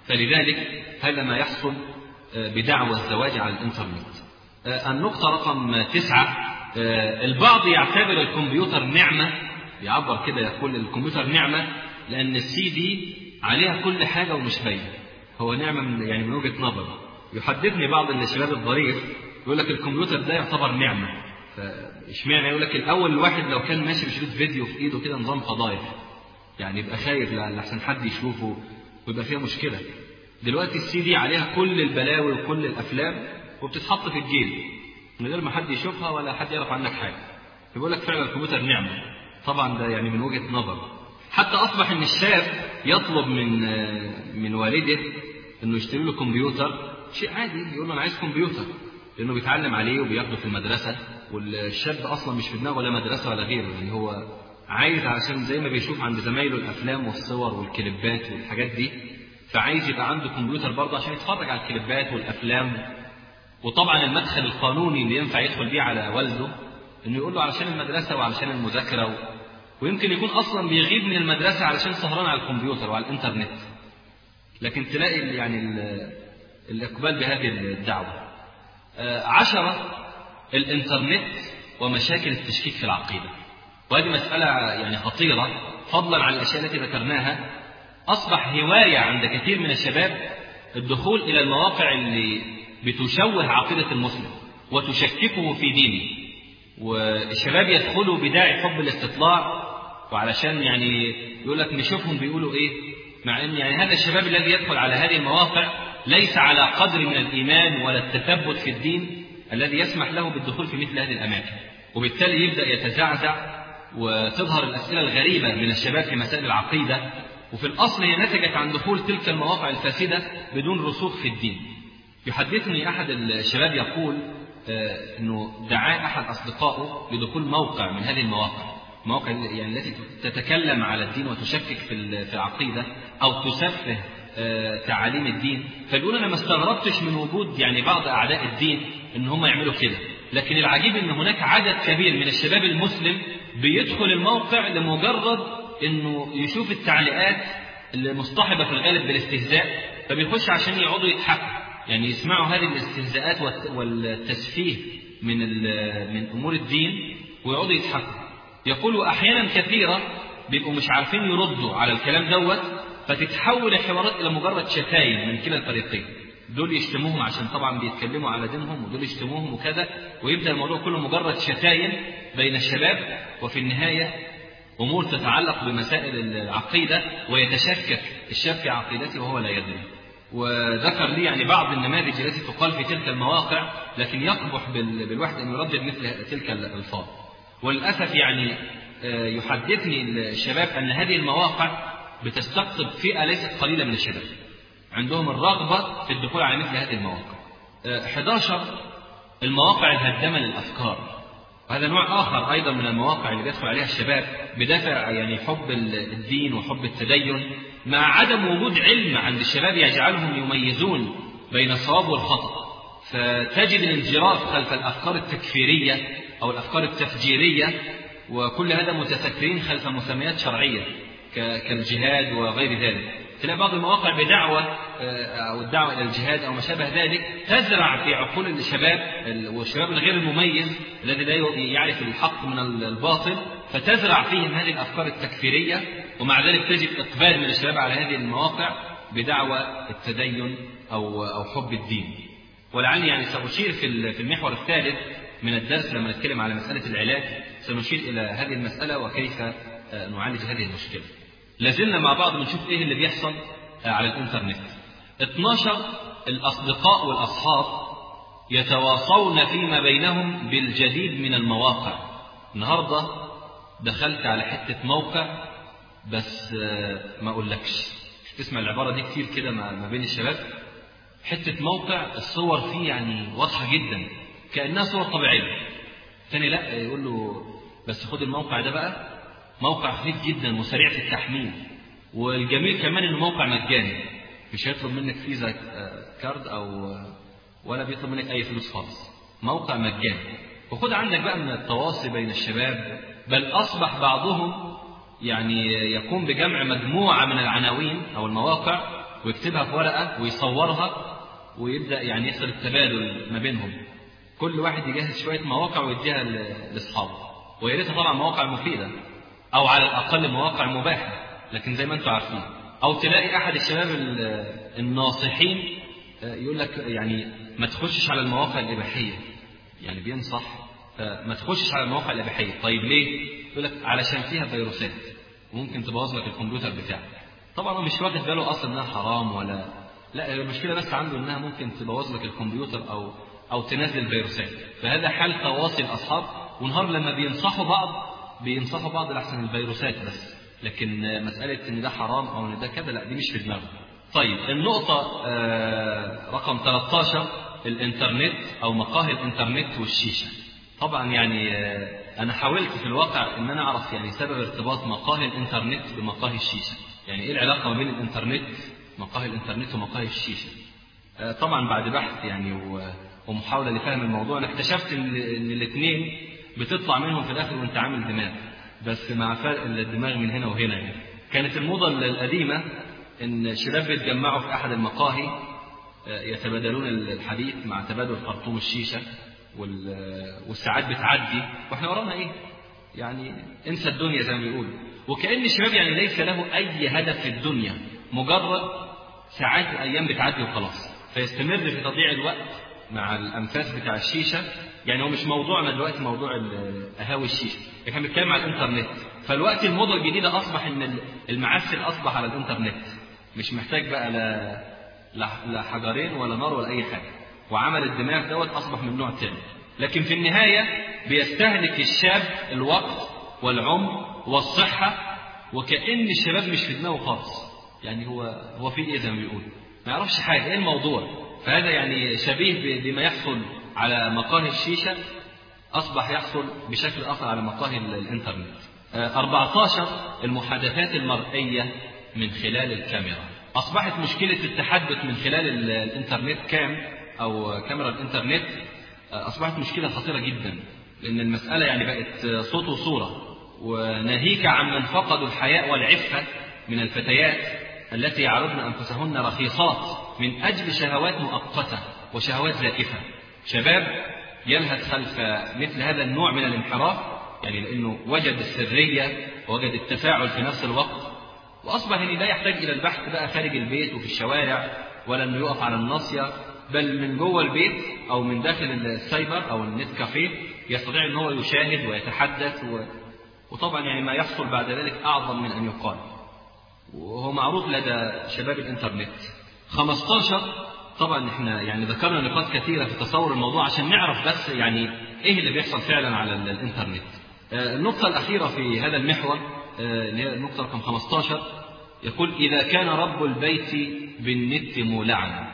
فلذلك هذا ما يحصل بدعوى الزواج على الإنترنت. النقطة رقم 9، البعض يعتبر الكمبيوتر نعمة، يعبر كده يقول الكمبيوتر نعمة لأن السي دي عليها كل حاجة ومش باينة. هو نعمة من وجهة نظر. يحدثني بعض الشباب الظريف يقول لك الكمبيوتر ده يعتبر نعمة، فاشمعنى؟ يقول لك الأول الواحد لو كان ماشي بشريط فيديو في إيده كده نظام فضايح، يعني يبقى خايف لحسن حد يشوفه ويبقى فيها مشكلة. دلوقتي السي دي عليها كل البلاوي وكل الأفلام وبتتحط في الجيب من غير ما حد يشوفها ولا حد يعرف عنك حاجة. يقول لك فعلا الكمبيوتر نعمة. طبعا ده يعني من وجهة نظر. حتى أصبح إن الشاب يطلب من والده إنه يشتري له كمبيوتر، شيء عادي، يقول له أنا عايز كمبيوتر لأنه بيتعلم عليه وبياخده في المدرسة، والشاب أصلا مش في دماغه ولا مدرسة ولا غيره، يعني هو عايز عشان زي ما بيشوف عند زمايله الأفلام والصور والكليبات والحاجات دي، فعايز يبقى عنده كمبيوتر برضه عشان يتفرج على الكليبات والأفلام. وطبعا المدخل القانوني اللي ينفع يدخل بيه على والده إنه يقول له علشان المدرسة وعلشان المذاكرة، ويمكن يكون أصلا بيغيب من المدرسة علشان سهران على الكمبيوتر وعلى الإنترنت. لكن تلاقي يعني الإقبال بهذه الدعوة. 10، الإنترنت ومشاكل التشكيك في العقيدة. وهذه مسألة يعني خطيرة، فضلا عن الأشياء التي ذكرناها. أصبح هواية عند كثير من الشباب الدخول إلى المواقع اللي بتشوه عقيدة المسلم وتشككه في دينه. والشباب يدخلوا بداعي حب الاستطلاع، وعلشان يعني يقول لك نشوفهم بيقولوا إيه، مع أن يعني هذا الشباب الذي يدخل على هذه المواقع ليس على قدر من الإيمان ولا التثبت في الدين الذي يسمح له بالدخول في مثل هذه الأماكن. وبالتالي يبدأ يتزعزع وتظهر الأسئلة الغريبة من الشباب في مسائل العقيدة، وفي الأصل هي نتجت عن دخول تلك المواقع الفاسدة بدون رسوخ في الدين. يحدثني أحد الشباب يقول أنه دعا أحد أصدقائه لدخول موقع من هذه المواقع يعني التي تتكلم على الدين وتشكك في العقيدة أو تسفه تعاليم الدين. فبيقول أنا ما استغربتش من وجود يعني بعض أعداء الدين إن هم يعملوا كده، لكن العجيب إن هناك عدد كبير من الشباب المسلم بيدخل الموقع لمجرد إنه يشوف التعليقات اللي مصطحبة في الغالب بالاستهزاء، فبيخش عشان يقعدوا يضحكوا، يعني يسمعوا هذه الاستهزاءات والتسفيه من أمور الدين ويقعدوا يضحكوا. يقولوا أحيانا كثيرة بيبقوا مش عارفين يردوا على الكلام دوت، فتتحول الحوارات إلى مجرد شتايم من كلا الفريقين. دول يشتموهم عشان طبعا بيتكلموا على دينهم، ودول يشتموهم وكذا، ويبدأ الموضوع كله مجرد شتايم بين الشباب، وفي النهاية أمور تتعلق بمسائل العقيدة ويتشكك الشاب في عقيدته وهو لا يدري. وذكر لي يعني بعض النماذج التي تقال في تلك المواقع، لكن يقبح بالواحد أن يردد مثل تلك الألفاظ. وللأسف يعني يحدثني الشباب أن هذه المواقع بتستقطب فئة ليست قليلة من الشباب عندهم الرغبة في الدخول على مثل هذه المواقع. 11، المواقع الهدامة للأفكار. وهذا نوع آخر أيضا من المواقع اللي بيدخل عليها الشباب بدافع يعني حب الدين وحب التدين، مع عدم وجود علم عند الشباب يجعلهم يميزون بين الصواب والخطأ. فتجد الانجراف خلف الأفكار التكفيرية أو الأفكار التفجيرية، وكل هذا متسترين خلف مسميات شرعية كالجهاد وغير ذلك. تلاقي بعض المواقع بدعوة أو الدعوة إلى الجهاد أو ما شابه ذلك تزرع في عقول الشباب والشباب الغير المميز الذي لا يعرف الحق من الباطل، فتزرع فيهم هذه الأفكار التكفيرية، ومع ذلك تجد إقبال من الشباب على هذه المواقع بدعوة التدين أو حب الدين. ولعلي يعني سأشير في المحور الثالث من الدرس لما نتكلم على مسألة العلاج، سنشير إلى هذه المسألة وكيف نعالج هذه المشكلة. لازلنا مع بعض بنشوف إيه اللي بيحصل على الإنترنت. 12، الأصدقاء والأصحاب يتواصون فيما بينهم بالجديد من المواقع. النهاردة دخلت على حتة موقع بس ما أقولكش، تسمع العبارة دي كتير كده ما بين الشباب، حتة موقع الصور فيه يعني واضحة جدا كأنها صور طبيعية. ثاني لا يقول له بس خد الموقع ده بقى، موقع خفيف جدا وسريع في التحميل، والجميل كمان انه موقع مجاني، مش هيطلب منك فيزا كارد ولا بيطلب منك اي فلوس خالص، موقع مجاني. وخد عندك بقى من التواصي بين الشباب، بل اصبح بعضهم يعني يقوم بجمع مجموعة من العناوين او المواقع ويكتبها في ورقة ويصورها ويبدأ يعني يحصل التبادل ما بينهم. كل واحد يجهز شوية مواقع ويديها لأصحابه، ويا ريتها طبعا مواقع مفيدة أو على الأقل مواقع مباحة، لكن زي ما أنتم عارفين. أو تلاقي أحد الشباب الناصحين يقول لك يعني ما تخشش على المواقع الإباحية، يعني بينصح ما تخشش على المواقع الإباحية. طيب ليه؟ يقول لك علشان فيها فيروسات وممكن تبوظ لك الكمبيوتر بتاعك. طبعا هو مش واخد باله أصلا إنها حرام ولا لا، المشكلة بس عنده إنها ممكن تبوظ لك الكمبيوتر أو تنزل فيروسات. فهذا حال تواصي الأصحاب، ونهار لما بينصحوا بعض لأحسن الفيروسات بس، لكن مسألة إن ده حرام أو إن ده كذا لا، دي مش في دماغه. طيب النقطة رقم 13 الإنترنت أو مقاهي الإنترنت والشيشة. طبعا يعني أنا حاولت في الواقع إن أنا أعرف يعني سبب ارتباط مقاهي الإنترنت بمقاهي الشيشة، يعني إيه العلاقة ما بين الإنترنت مقاهي الإنترنت ومقاهي الشيشة. طبعا بعد بحث يعني ومحاولة لفهم الموضوع أنا اكتشفت إن الاثنين بتطلع منهم في الآخر وأنت عامل دماغ، بس مع فرق الدماغ من هنا وهنا. يعني كانت الموضة القديمة إن شباب بيتجمعوا في أحد المقاهي يتبادلون الحديث مع تبادل خرطوم الشيشة، والساعات بتعدي وإحنا ورانا إيه؟ يعني انسى الدنيا زي ما بيقولوا. وكأن الشباب يعني ليس له أي هدف في الدنيا، مجرد ساعات وأيام بتعدي وخلاص، فيستمر في تضييع الوقت مع الأنفاس بتاع الشيشة. يعني هو مش موضوعنا دلوقتي موضوع قهاوي الشيشة، احنا بنتكلم على الإنترنت. فالوقت الموضة الجديدة أصبح إن المعسل أصبح على الإنترنت، مش محتاج بقى لا حجرين ولا نار ولا أي حاجة، وعمل الدماغ دوت أصبح من نوع تاني. لكن في النهاية بيستهلك الشاب الوقت والعمر والصحة، وكأن الشباب مش في دماغه خالص. يعني هو في إيه زي ما بيقول، ما يعرفش حاجة، إيه الموضوع. فهذا يعني شبيه بما يحصل على مقاهي الشيشة أصبح يحصل بشكل آخر على مقاهي الإنترنت. 14 المحادثات المرئية من خلال الكاميرا. أصبحت مشكلة التحدث من خلال الإنترنت أو كاميرا الإنترنت أصبحت مشكلة خطيرة جدا، لأن المسألة يعني بقت صوت وصورة، وناهيك عمن فقدوا الحياء والعفة من الفتيات التي يعرضن أنفسهن رخيصات من أجل شهوات مؤقتة وشهوات زائفة. شباب يلهث خلف مثل هذا النوع من الانحراف، يعني لأنه وجد السرية ووجد التفاعل في نفس الوقت، وأصبح أن لا يحتاج إلى البحث بقى خارج البيت وفي الشوارع، ولا أنه يقف على الناصية، بل من جوه البيت أو من داخل السايبر أو النت كافيه يستطيع أن هو يشاهد ويتحدث وطبعا يعني ما يحصل بعد ذلك أعظم من أن يقال، وهو معروف لدى شباب الإنترنت. 15 طبعا احنا يعني ذكرنا نقاط كثيرة في تصور الموضوع عشان نعرف بس يعني ايه اللي بيحصل فعلا على الإنترنت. النقطة الأخيرة في هذا المحور اللي هي النقطة رقم 15 يقول: إذا كان رب البيت بالنت مولعا.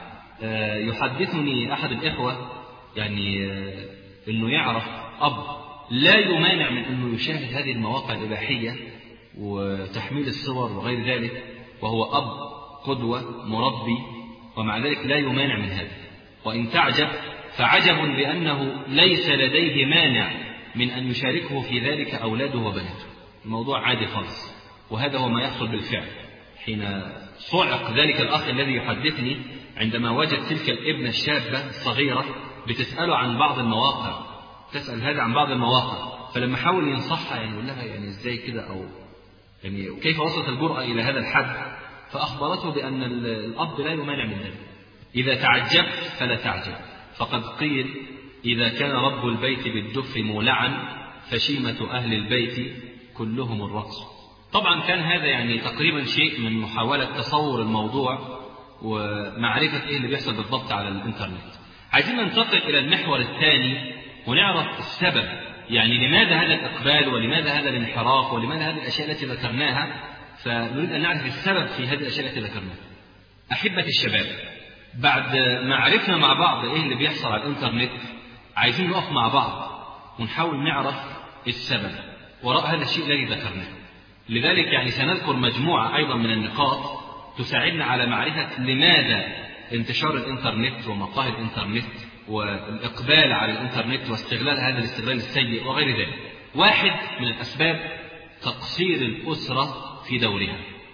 يحدثني أحد الإخوة يعني أنه يعرف أب لا يمانع من أنه يشاهد هذه المواقع الإباحية وتحميل الصور وغير ذلك، وهو أب قدوة مربي، ومع ذلك لا يمانع من هذا. وإن تعجب فعجب بأنه ليس لديه مانع من أن يشاركه في ذلك أولاده وبناته. الموضوع عادي خالص، وهذا هو ما يحصل بالفعل. حين صعق ذلك الأخ الذي يحدثني عندما وجد تلك الابنة الشابة الصغيرة بتسأله عن بعض المواقع، تسأل هذا عن بعض المواقع، فلما حاول ينصحها يعني يقول لها يعني إزاي كده، أو يعني كيف وصلت الجرأة إلى هذا الحد، فأخبرته بأن الأب لا يمانع من ذلك. إذا تعجبت فلا تعجب، فقد قيل: إذا كان رب البيت بالدف مولعا فشيمة أهل البيت كلهم الرقص. طبعا كان هذا يعني تقريبا شيء من محاولة تصور الموضوع ومعرفة إيه اللي بيحصل بالضبط على الإنترنت. عايزين ننتقل إلى المحور الثاني ونعرف السبب، يعني لماذا هذا الإقبال ولماذا هذا الانحراف ولماذا هذه الأشياء التي ذكرناها. فنريد أن نعرف السبب في هذه الأشياء التي ذكرناها. أحبة الشباب، بعد ما عرفنا مع بعض إيه اللي بيحصل على الإنترنت، عايزين نقف مع بعض ونحاول نعرف السبب وراء هذا الشيء الذي ذكرناه. لذلك يعني سنذكر مجموعة أيضا من النقاط تساعدنا على معرفة لماذا انتشار الإنترنت ومقاهي الإنترنت والإقبال على الإنترنت واستغلال هذا الاستغلال السيء وغير ذلك. واحد من الأسباب تقصير الأسرة في دورها.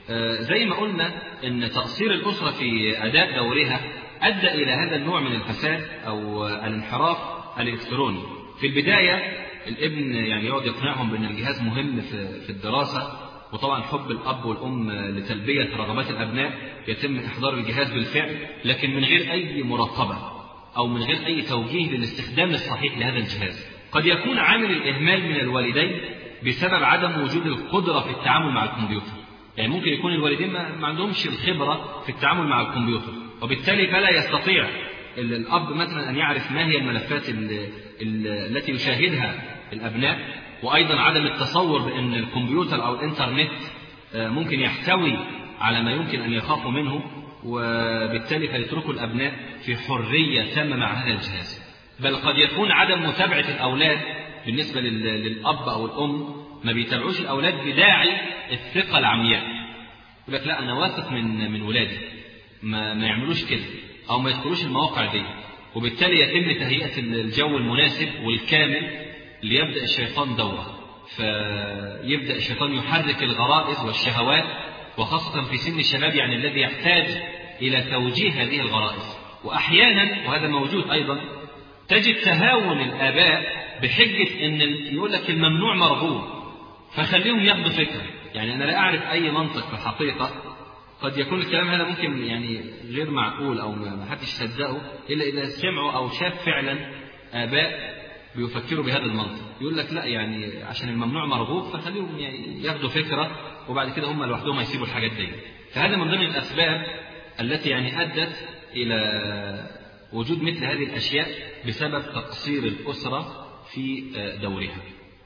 زي ما قلنا ان تقصير الأسرة في أداء دورها أدى إلى هذا النوع من الفساد أو الانحراف الإلكتروني. في البداية الابن يعني يقعد يقنعهم بأن الجهاز مهم في الدراسة، وطبعا حب الأب والأم لتلبية رغبات الأبناء يتم إحضار الجهاز بالفعل، لكن من غير أي مراقبة أو من غير أي توجيه للاستخدام الصحيح لهذا الجهاز. قد يكون عامل الإهمال من الوالدين بسبب عدم وجود القدرة في التعامل مع الكمبيوتر. يعني ممكن يكون الوالدين ما عندهمش الخبرة في التعامل مع الكمبيوتر، وبالتالي فلا يستطيع الأب مثلا أن يعرف ما هي الملفات التي يشاهدها الأبناء، وأيضا عدم التصور بأن الكمبيوتر أو الإنترنت ممكن يحتوي على ما يمكن أن يخافوا منه، وبالتالي فيتركوا الأبناء في حرية تامة مع هذا الجهاز. بل قد يكون عدم متابعة الأولاد بالنسبة للأب أو الأم، ما بيتابعوش الأولاد بداعي الثقة العمياء، يقول لك لا أنا واثق من ولادي، ما يعملوش كده أو ما يدخلوش المواقع دي، وبالتالي يتم تهيئة الجو المناسب والكامل ليبدأ الشيطان دوره. فيبدأ الشيطان يحرك الغرائز والشهوات، وخاصة في سن الشباب يعني الذي يحتاج إلى توجيه هذه الغرائز. وأحيانا وهذا موجود أيضا تجد تهاون الآباء بحجة أن يقول لك الممنوع مرغوب، فخليهم ياخدوا فكرة. يعني أنا لا أعرف أي منطق في الحقيقة، قد يكون الكلام هذا ممكن يعني غير معقول أو ما حدش يصدقه إلا إذا سمعوا أو شاف فعلا آباء بيفكروا بهذا المنطق. يقول لك لا يعني عشان الممنوع مرغوب فخليهم يعني ياخدوا فكرة وبعد كده هم لوحدهم يسيبوا الحاجات دي. فهذا من ضمن الأسباب التي يعني أدت إلى وجود مثل هذه الأشياء بسبب تقصير الأسرة في دورها.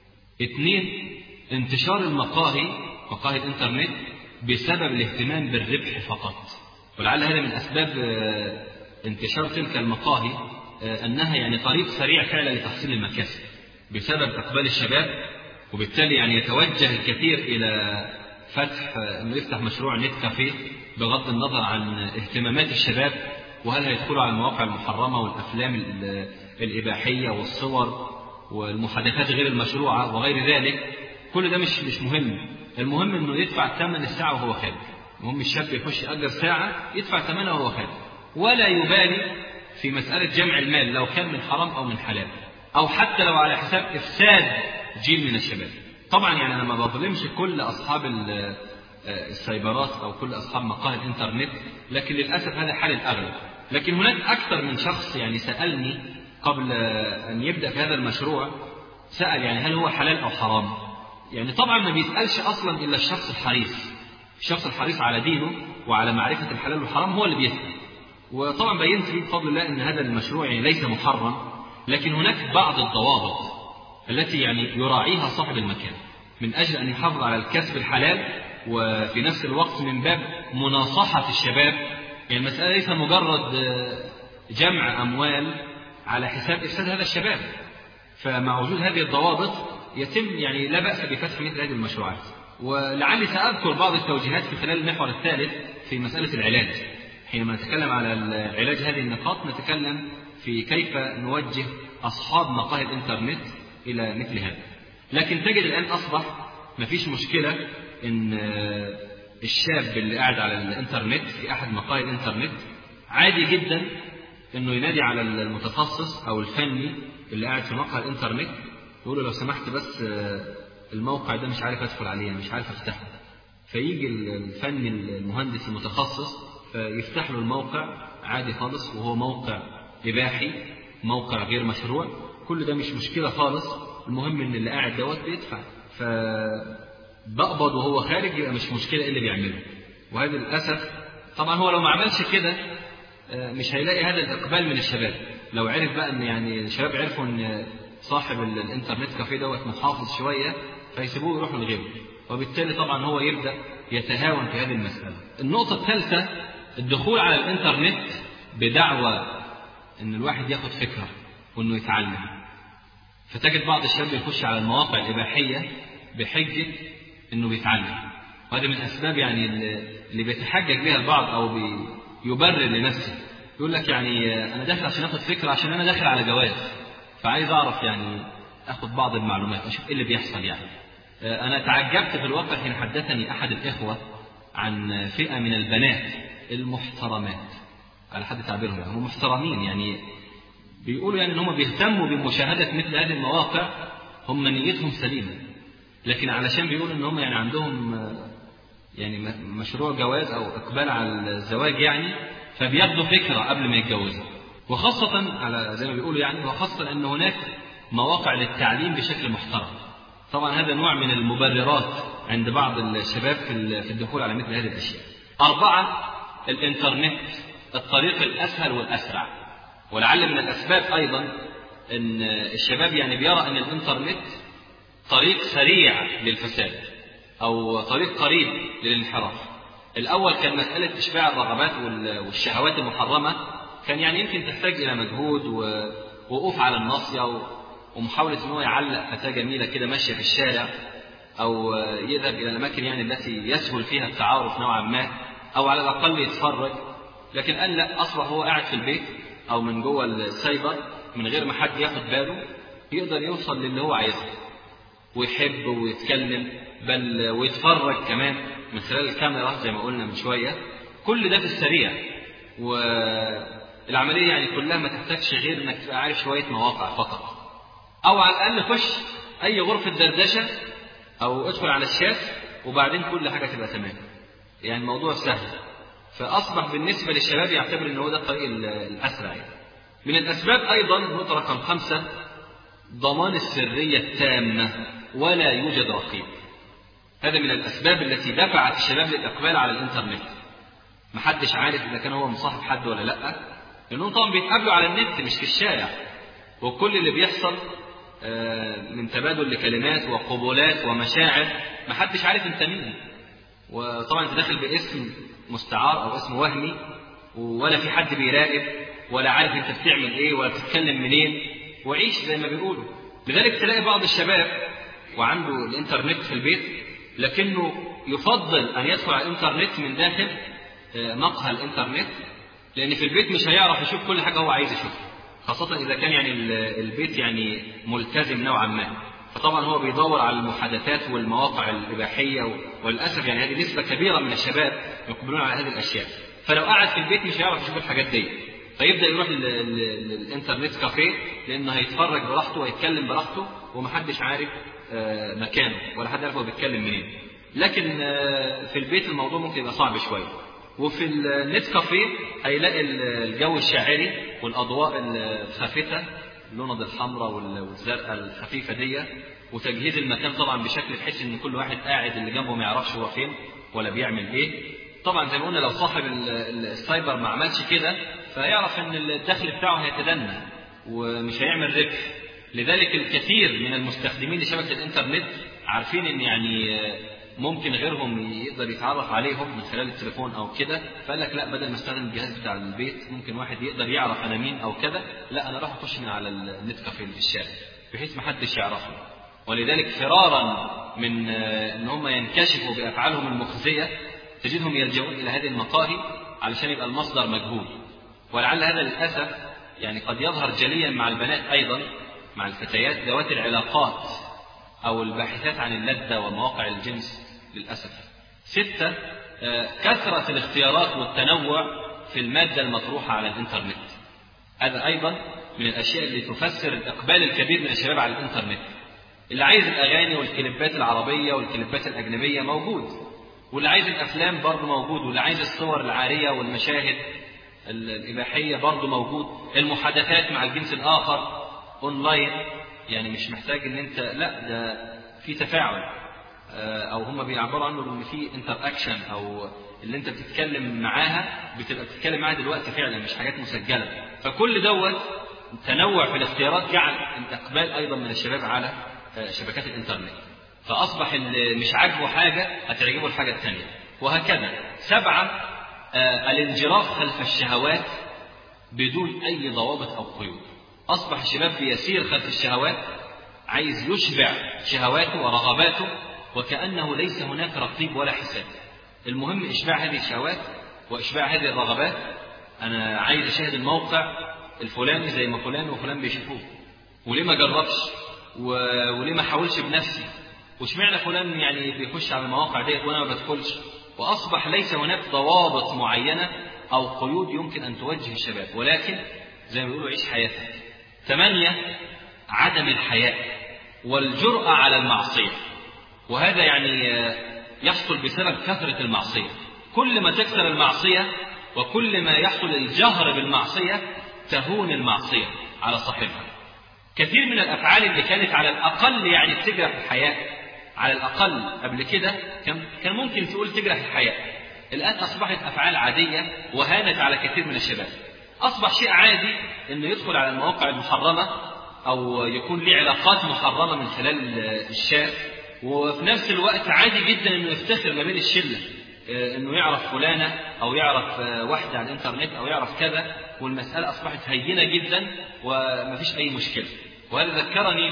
2. انتشار مقاهي الإنترنت بسبب الاهتمام بالربح فقط. ولعل هذا من أسباب انتشار تلك المقاهي أنها يعني طريق سريع فعلا لتحصيل المكاسب بسبب إقبال الشباب، وبالتالي يعني يتوجه الكثير إلى فتح أنه يفتح مشروع نت كافيه بغض النظر عن اهتمامات الشباب، وهل هيدخلوا على المواقع المحرمة والأفلام الإباحية والصور والمحادثات غير المشروعة وغير ذلك. كل ده مش مهم. المهم أنه يدفع ثمن الساعة وهو خارج. المهم الشاب يخش أجر ساعة يدفع ثمنها وهو خارج، ولا يبالي في مسألة جمع المال لو كان من حرام أو من حلال، أو حتى لو على حساب إفساد جيل من الشباب. طبعا يعني أنا ما بظلمش كل أصحاب السايبرات أو كل أصحاب مقاهي الإنترنت، لكن للأسف هذا حال الأغلب. لكن هناك أكثر من شخص يعني سألني قبل أن يبدأ في هذا المشروع، سأل يعني هل هو حلال أو حرام. يعني طبعا ما بيسألش أصلا إلا الشخص الحريص. الشخص الحريص على دينه وعلى معرفة الحلال والحرام هو اللي بيسأل. وطبعا بينت لي بفضل الله أن هذا المشروع يعني ليس محرم، لكن هناك بعض الضوابط التي يعني يراعيها صاحب المكان من أجل أن يحافظ على الكسب الحلال، وفي نفس الوقت من باب مناصحة الشباب. يعني المسألة ليس مجرد جمع أموال على حساب إفساد هذا الشباب. فمع وجود هذه الضوابط يتم يعني لا بأس بفتح مثل هذه المشروعات. ولعلي سأذكر بعض التوجيهات في خلال المحور الثالث في مسألة العلاج. حينما نتكلم على علاج هذه النقاط نتكلم في كيف نوجه أصحاب مقاهي الإنترنت إلى مثل هذا. لكن تجد الآن أصبح مفيش مشكلة إن الشاب اللي قاعد على الإنترنت في أحد مقاهي الإنترنت عادي جدا إنه ينادي على المتخصص أو الفني اللي قاعد في مقهى الإنترنت يقول له لو سمحت بس الموقع ده مش عارف أدخل عليه، مش عارف أفتحه. فيجي الفني المهندس المتخصص فيفتح له الموقع عادي خالص، وهو موقع إباحي، موقع غير مشروع. كل ده مش مشكلة خالص. المهم إن اللي قاعد دوت بيدفع، فبقبض وهو خارج يبقى مش مشكلة اللي بيعمله. وهذا للأسف طبعا هو لو ما عملش كده مش هيلاقي هذا الإقبال من الشباب. لو عرف بقى إن يعني الشباب عرفوا إن صاحب الإنترنت كافيه دوت محافظ شوية فيسيبوه يروحوا لغيره، وبالتالي طبعا هو يبدأ يتهاون في هذه المسألة. النقطة الثالثة الدخول على الإنترنت بدعوى إن الواحد ياخد فكرة وإنه يتعلم. فتجد بعض الشباب يخش على المواقع الإباحية بحجة إنه بيتعلم، وهذا من الأسباب يعني اللي بيتحجج بها البعض أو بيبرر لنفسه. يقول لك يعني أنا داخل عشان أخد فكرة عشان أنا داخل على جواز، فعايز أعرف يعني أخد بعض المعلومات أشوف إيه اللي بيحصل. يعني أنا تعجبت في الواقع حين حدثني أحد الإخوة عن فئة من البنات المحترمات على حد تعبيرهم، يعني هم محترمين، يعني بيقولوا يعني ان هم بيهتموا بمشاهدة مثل هذه المواقع، هم نيتهم سليمة، لكن علشان بيقولوا ان هم يعني عندهم يعني مشروع جواز او اقبال على الزواج يعني، فبياخدوا فكرة قبل ما يتجوزوا. وخاصة على زي ما بيقولوا يعني، وخاصة ان هناك مواقع للتعليم بشكل محترم. طبعا هذا نوع من المبررات عند بعض الشباب في الدخول على مثل هذه الاشياء. 4 الانترنت، الطريق الاسهل والاسرع. ولعل من الاسباب ايضا ان الشباب يعني بيرى ان الانترنت طريق سريع للفساد او طريق قريب للانحراف. الاول كان مسألة اشباع الرغبات والشهوات المحرمة، كان يعني يمكن تحتاج الى مجهود ووقوف على الناصية ومحاولة ان هو يعلق فتاة جميلة كده ماشية في الشارع، او يذهب الى الاماكن يعني التي يسهل فيها التعارف نوعا ما، او على الاقل يتفرج. لكن قال لا، اصبح هو قاعد في البيت او من جوه السايبر من غير ما حد ياخد باله يقدر يوصل للي هو عايزه، ويحب ويتكلم بل ويتفرج كمان من خلال الكاميرا زي ما قلنا من شوية. كل ده في السريع، والعملية يعني كلها ما تحتاجش غير انك تبقى عارف شوية مواقع فقط، او على الاقل خش اي غرفة دردشة او ادخل على الشات وبعدين كل حاجة تبقى تمام. يعني الموضوع سهل، فاصبح بالنسبة للشباب يعتبر ان هو ده الطريق الاسرع. من الاسباب ايضا نقطة رقم 5، ضمان السرية التامة ولا يوجد رقيب. هذا من الاسباب التي دفعت الشباب للاقبال على الانترنت. محدش عارف اذا كان هو مصاحب حد ولا لا، لانهم طبعا بيتقابلوا على النت مش في الشارع، وكل اللي بيحصل من تبادل لكلمات وقبولات ومشاعر محدش عارف انت مين. وطبعا انت داخل باسم مستعار او اسم وهمي، ولا في حد بيراقب ولا عارف انت بتعمل ايه ولا بتتكلم منين، وعيش زي ما بيقولوا. لذلك تلاقي بعض الشباب وعنده الانترنت في البيت، لكنه يفضل ان يدخل على الانترنت من داخل مقهى الانترنت، لان في البيت مش هيعرف يشوف كل حاجة هو عايز يشوفها، خاصة اذا كان يعني البيت يعني ملتزم نوعا ما. فطبعا هو بيدور على المحادثات والمواقع الإباحية، وللأسف يعني هذه نسبة كبيرة من الشباب يقبلون على هذه الأشياء. فلو قعد في البيت مش هيعرف يشوف الحاجات دي، فيبدأ يروح للإنترنت كافيه، لأنه هيتفرج براحته ويتكلم براحته ومحدش عارف مكانه ولا حد عارف هو بيتكلم منين. لكن في البيت الموضوع ممكن يبقى صعب شوية. وفي النت كافيه هيلاقي الجو الشاعري والأضواء الخافتة، اللوند الحمراء والزرقاء الخفيفة دي، وتجهيز المكان طبعا بشكل بحيث ان كل واحد قاعد اللي جنبه ما يعرفش هو فين ولا بيعمل ايه. طبعا زي ما قلنا لو صاحب السايبر ما عملش كده فيعرف ان الدخل بتاعه هيتدنى ومش هيعمل ربح. لذلك الكثير من المستخدمين لشبكة الانترنت عارفين ان يعني ممكن غيرهم يقدر يتعرف عليهم من خلال التليفون او كده، فقال لك لا، بدل ما استخدم الجهاز بتاع البيت ممكن واحد يقدر يعرف انا مين او كذا، لا انا راح اخش من على النت كافيه في الشارع بحيث ما حدش يعرفه. ولذلك فرارا من ان هم ينكشفوا بافعالهم المخزية تجدهم يلجؤون الى هذه المقاهي علشان يبقى المصدر مجهول. ولعل هذا للاسف يعني قد يظهر جليا مع البنات ايضا، مع الفتيات ذوات العلاقات او الباحثات عن اللذة ومواقع الجنس للاسف. 6 كثرة الاختيارات والتنوع في المادة المطروحة على الانترنت. هذا ايضا من الاشياء اللي تفسر الاقبال الكبير من الشباب على الانترنت. اللي عايز الاغاني والكليبات العربية والكليبات الاجنبية موجود، واللي عايز الافلام برضه موجود، واللي عايز الصور العارية والمشاهد الاباحية برضه موجود. المحادثات مع الجنس الاخر اونلاين، يعني مش محتاج ان انت، لا ده في تفاعل، او هم بيعبروا عنه ان في انتر اكشن، او اللي انت بتتكلم معاها بتبقى بتتكلم معاها دلوقتي فعلا مش حاجات مسجلة. فكل دوت تنوع في الاختيارات جعل الاقبال ايضا من الشباب على شبكات الانترنت. فاصبح اللي مش عاجبه حاجة هتعجبه الحاجة الثانية، وهكذا. 7 الانجراف خلف الشهوات بدون اي ضوابط او قيود. اصبح الشباب بيسير خلف الشهوات، عايز يشبع شهواته ورغباته وكأنه ليس هناك رقيب ولا حساب. المهم إشباع هذه الشهوات وإشباع هذه الرغبات. أنا عايز أشاهد الموقع الفلاني زي ما فلان وفلان بيشوفوه، وليه ما جربش وليه ما حاولش بنفسي، وشمعنا فلان يعني بيخش على المواقع ديت وأنا ما بدخلش، وأصبح ليس هناك ضوابط معينة أو قيود يمكن أن توجه الشباب، ولكن زي ما بيقولوا عيش حياتك. 8 عدم الحياء والجرأة على المعصية، وهذا يعني يحصل بسبب كثرة المعصية. كل ما تكثر المعصية وكل ما يحصل الجهر بالمعصية تهون المعصية على صاحبها. كثير من الأفعال اللي كانت على الأقل يعني تجرح الحياء، على الأقل قبل كده كان ممكن تقول تجرح الحياء، الآن أصبحت أفعال عادية وهانت على كثير من الشباب. أصبح شيء عادي أنه يدخل على المواقع المحرمة أو يكون له علاقات محرمة من خلال الشات، وفي نفس الوقت عادي جدا أنه يفتخر ما بين الشلة، أنه يعرف فلانة أو يعرف واحدة على الإنترنت أو يعرف كذا، والمسألة أصبحت هينة جدا وما فيش أي مشكلة. وهذا ذكرني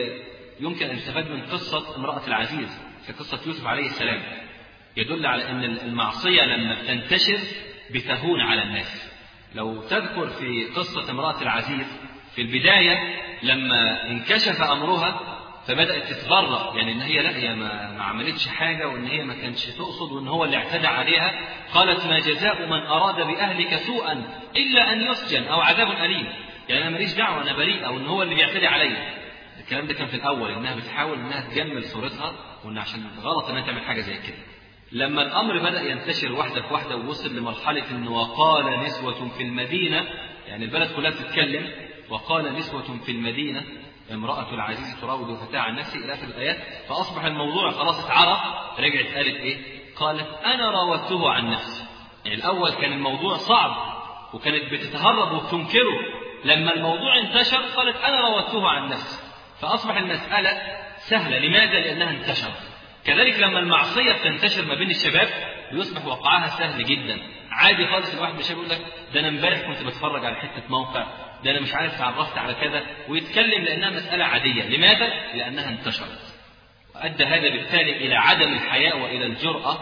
يمكن أن يستفاد من قصة امرأة العزيز في قصة يوسف عليه السلام، يدل على أن المعصية لما تنتشر بتهون على الناس. لو تذكر في قصة امرأة العزيز في البداية لما انكشف أمرها فبدأت تتبرأ، يعني إن هي لا، هي ما عملتش حاجة، وإن هي ما كانش تقصد، وإن هو اللي اعتدى عليها. قالت: ما جزاء من أراد بأهلك سوءا إلا أن يسجن أو عذاب أليم. يعني أنا ماليش دعوة، أنا بريء، أو إن هو اللي بيعتدي عليا. الكلام ده كان في الأول، إنها بتحاول إنها تجمل صورتها، وإن عشان غلط إنها تعمل حاجة زي كده. لما الأمر بدأ ينتشر واحدة في واحدة ووصل لمرحلة إنه وقال نسوة في المدينة، يعني البلد كلها تتكلم، وقال نسوة في المدينة امرأة العزيز تراود فتاة عن نفسي إلى آخر الآيات، فأصبح الموضوع خلاص اتعرف. رجعت قالت إيه؟ قالت: أنا راودته عن نفسي. يعني الأول كان الموضوع صعب وكانت بتتهرب وبتنكره، لما الموضوع انتشر قالت: أنا راودته عن نفسي، فأصبح المسألة سهلة. لماذا؟ لأنها انتشرت. كذلك لما المعصية بتنتشر ما بين الشباب بيصبح وقعها سهل جدا، عادي خالص. الواحد من الشباب يقول لك: ده أنا امبارح كنت بتفرج على حتة موقع، ده أنا مش عارف تعرفت على كذا، ويتكلم لأنها مسألة عادية. لماذا؟ لأنها انتشرت. وأدى هذا بالتالي إلى عدم الحياء وإلى الجرأة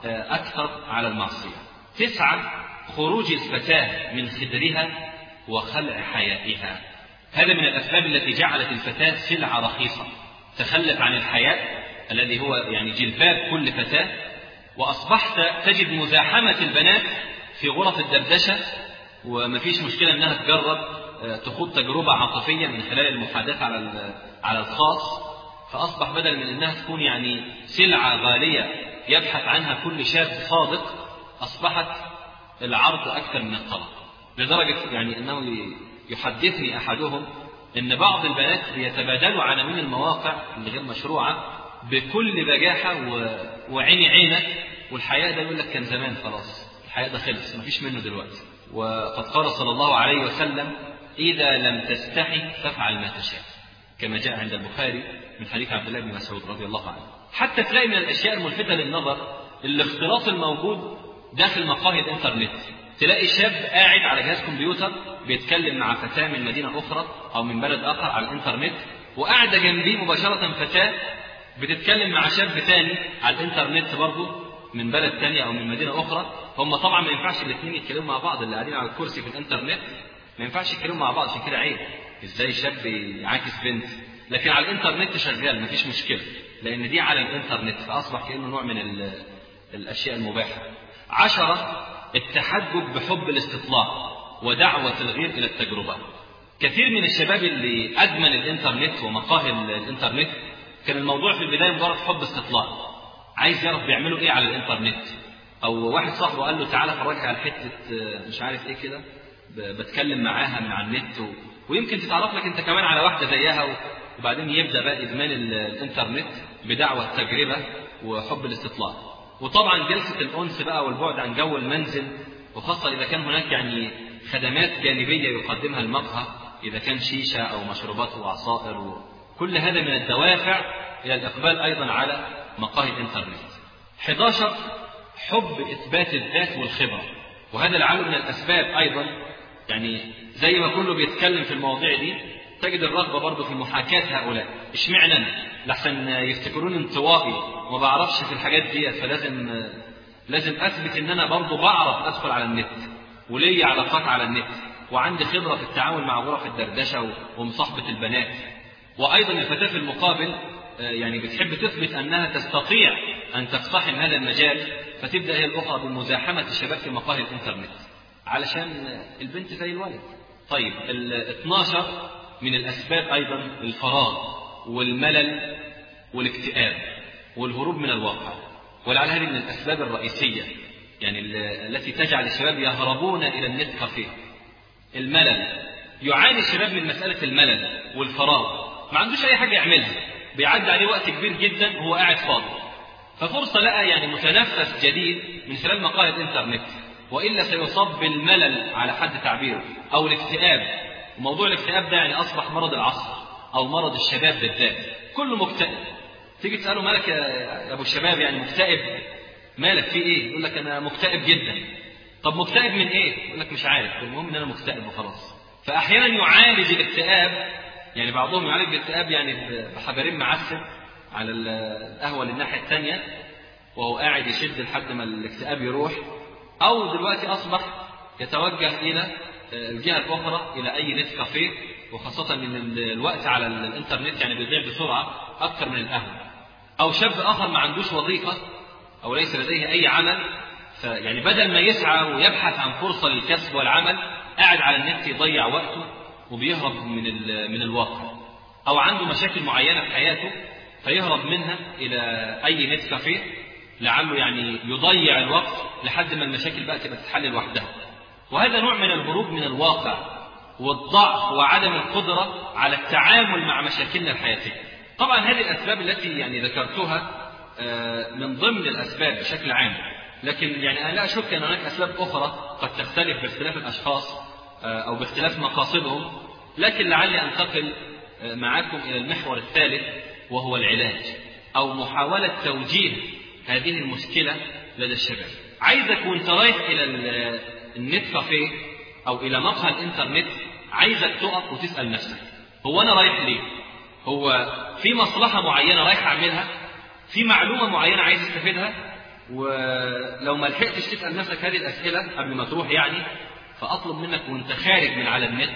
أكثر على المعصية. 9 خروج الفتاة من خدرها وخلع حيائها. هذا من الأسباب التي جعلت الفتاة سلعة رخيصة، تخلت عن الحياء الذي هو يعني جلباب كل فتاة، وأصبحت تجد مزاحمة البنات في غرف الدردشة، وما فيش مشكلة أنها تجرب تخوض تجربة عاطفية من خلال المحادثة على الخاص. فأصبح بدل من أنها تكون يعني سلعة غالية يبحث عنها كل شاب صادق، أصبحت العرض أكثر من الطلب، لدرجة يعني أنه يحدثني أحدهم أن بعض البنات يتبادلوا عناوين المواقع اللي غير مشروعة بكل بجاحة وعيني عينك، والحياء ده يقول لك كان زمان خلاص، الحياء ده خلص ما فيش منه دلوقتي. وقد قال صلى الله عليه وسلم: إذا لم تستحي فافعل ما تشاء، كما جاء عند البخاري من حديث عبد الله بن مسعود رضي الله عنه. حتى تلاقي من الأشياء الملفتة للنظر الاختلاط الموجود داخل مقاهي الإنترنت. تلاقي شاب قاعد على جهاز كمبيوتر بيتكلم مع فتاة من مدينة أخرى أو من بلد آخر على الإنترنت، وقاعدة جنبيه مباشرة فتاة بتتكلم مع شاب ثاني على الإنترنت برضه من بلد ثانية أو من مدينة أخرى. هم طبعا ما ينفعش الاثنين يتكلموا مع بعض، اللي قاعدين على الكرسي في الإنترنت ما ينفعش يتكلموا مع بعض، عشان كده عيب. إزاي شاب يعاكس بنت؟ لكن على الإنترنت شغال ما فيش مشكلة، لأن دي على الإنترنت، فأصبح كأنه نوع من الأشياء المباحة. 10 التحجج بحب الاستطلاع ودعوة الغير إلى التجربة. كثير من الشباب اللي أدمن الإنترنت ومقاهي الإنترنت كان الموضوع في البداية مجرد حب استطلاع، عايز يعرف بيعملوا إيه على الإنترنت، أو واحد صاحبه قال له: تعالى فرجك على حتة مش عارف إيه كده، بتكلم معاها من على النت ويمكن تتعرف لك أنت كمان على واحدة زيها، وبعدين يبدأ بقى إدمان الإنترنت بدعوة التجربة وحب الاستطلاع. وطبعا جلسة الأنس بقى والبعد عن جو المنزل، وخاصة إذا كان هناك يعني خدمات جانبية يقدمها المقهى، إذا كان شيشة أو مشروبات وعصائر، كل هذا من الدوافع إلى الإقبال أيضا على مقاهي الإنترنت. 11 حب إثبات الذات والخبرة، وهذا لعله من الأسباب أيضا، يعني زي ما كله بيتكلم في المواضيع دي تجد الرغبة برضه في محاكاة هؤلاء. اشمعنى أنا؟ لحسن يفتكرون انطوائي وما بعرفش في الحاجات دي، فلازم أثبت إن أنا برضه بعرف أدخل على النت ولي علاقات على النت وعندي خبرة في التعامل مع غرف الدردشة ومصاحبة البنات. وأيضا الفتاة في المقابل يعني بتحب تثبت أنها تستطيع أن تقتحم هذا المجال، فتبدأ هي الأخرى بمزاحمة الشباب في مقاهي الإنترنت علشان البنت زي الولد. طيب 12 من الأسباب أيضا الفراغ والملل والاكتئاب والهروب من الواقع، ولعل هذه من الأسباب الرئيسية يعني التي تجعل الشباب يهربون إلى النت كافيه. الملل، يعاني الشباب من مسألة الملل والفراغ، ما عندوش أي حاجة يعملها، بيعدي عليه وقت كبير جدا وهو قاعد فاضي، ففرصة لقى يعني متنفس جديد من خلال مقاهي الإنترنت، وإلا سيصاب بالملل على حد تعبيره أو الاكتئاب. وموضوع الاكتئاب ده يعني أصبح مرض العصر أو مرض الشباب بالذات، كله مكتئب. تيجي تسأله مالك يا أبو الشباب، يعني مكتئب مالك في إيه؟ يقول لك أنا مكتئب جدا. طب مكتئب من إيه؟ يقول لك مش عارف، المهم إن أنا مكتئب وخلاص. فأحيانا يعالج الاكتئاب، يعني بعضهم يعالج الاكتئاب يعني بحجرين معسل على القهوة للناحية الثانية وهو قاعد يشد لحد ما الاكتئاب يروح، أو دلوقتي أصبح يتوجه إلى الجهة الأخرى إلى أي نت كافيه، وخاصة من الوقت على الإنترنت يعني بيضيع بسرعة أكثر من القهوة. أو شاب آخر ما عندوش وظيفة أو ليس لديه أي عمل، فيعني بدل ما يسعى ويبحث عن فرصة للكسب والعمل قاعد على النت يضيع وقته وبيهرب من الواقع. أو عنده مشاكل معينة في حياته فيهرب منها إلى أي نت كافيه لعله يعني يضيع الوقت لحد ما المشاكل بقى تبقى تتحل لوحدها. وهذا نوع من الهروب من الواقع والضعف وعدم القدرة على التعامل مع مشاكلنا الحياتية. طبعا هذه الأسباب التي يعني ذكرتها من ضمن الأسباب بشكل عام، لكن يعني أنا لا أشك أن هناك أسباب أخرى قد تختلف باختلاف الأشخاص أو باختلاف مقاصدهم، لكن لعلي أنتقل معكم إلى المحور الثالث وهو العلاج أو محاولة توجيه هذه المشكلة لدى الشباب. عايزك وانت رايح إلى النت كافيه أو إلى مقهى الإنترنت عايزك تقف وتسأل نفسك، هو أنا رايح ليه؟ هو في مصلحة معينة رايح أعملها؟ في معلومة معينة عايز استفيدها؟ ولو ما لحقتش تسأل نفسك هذه الأسئلة قبل ما تروح يعني، فأطلب منك وانت خارج من على النت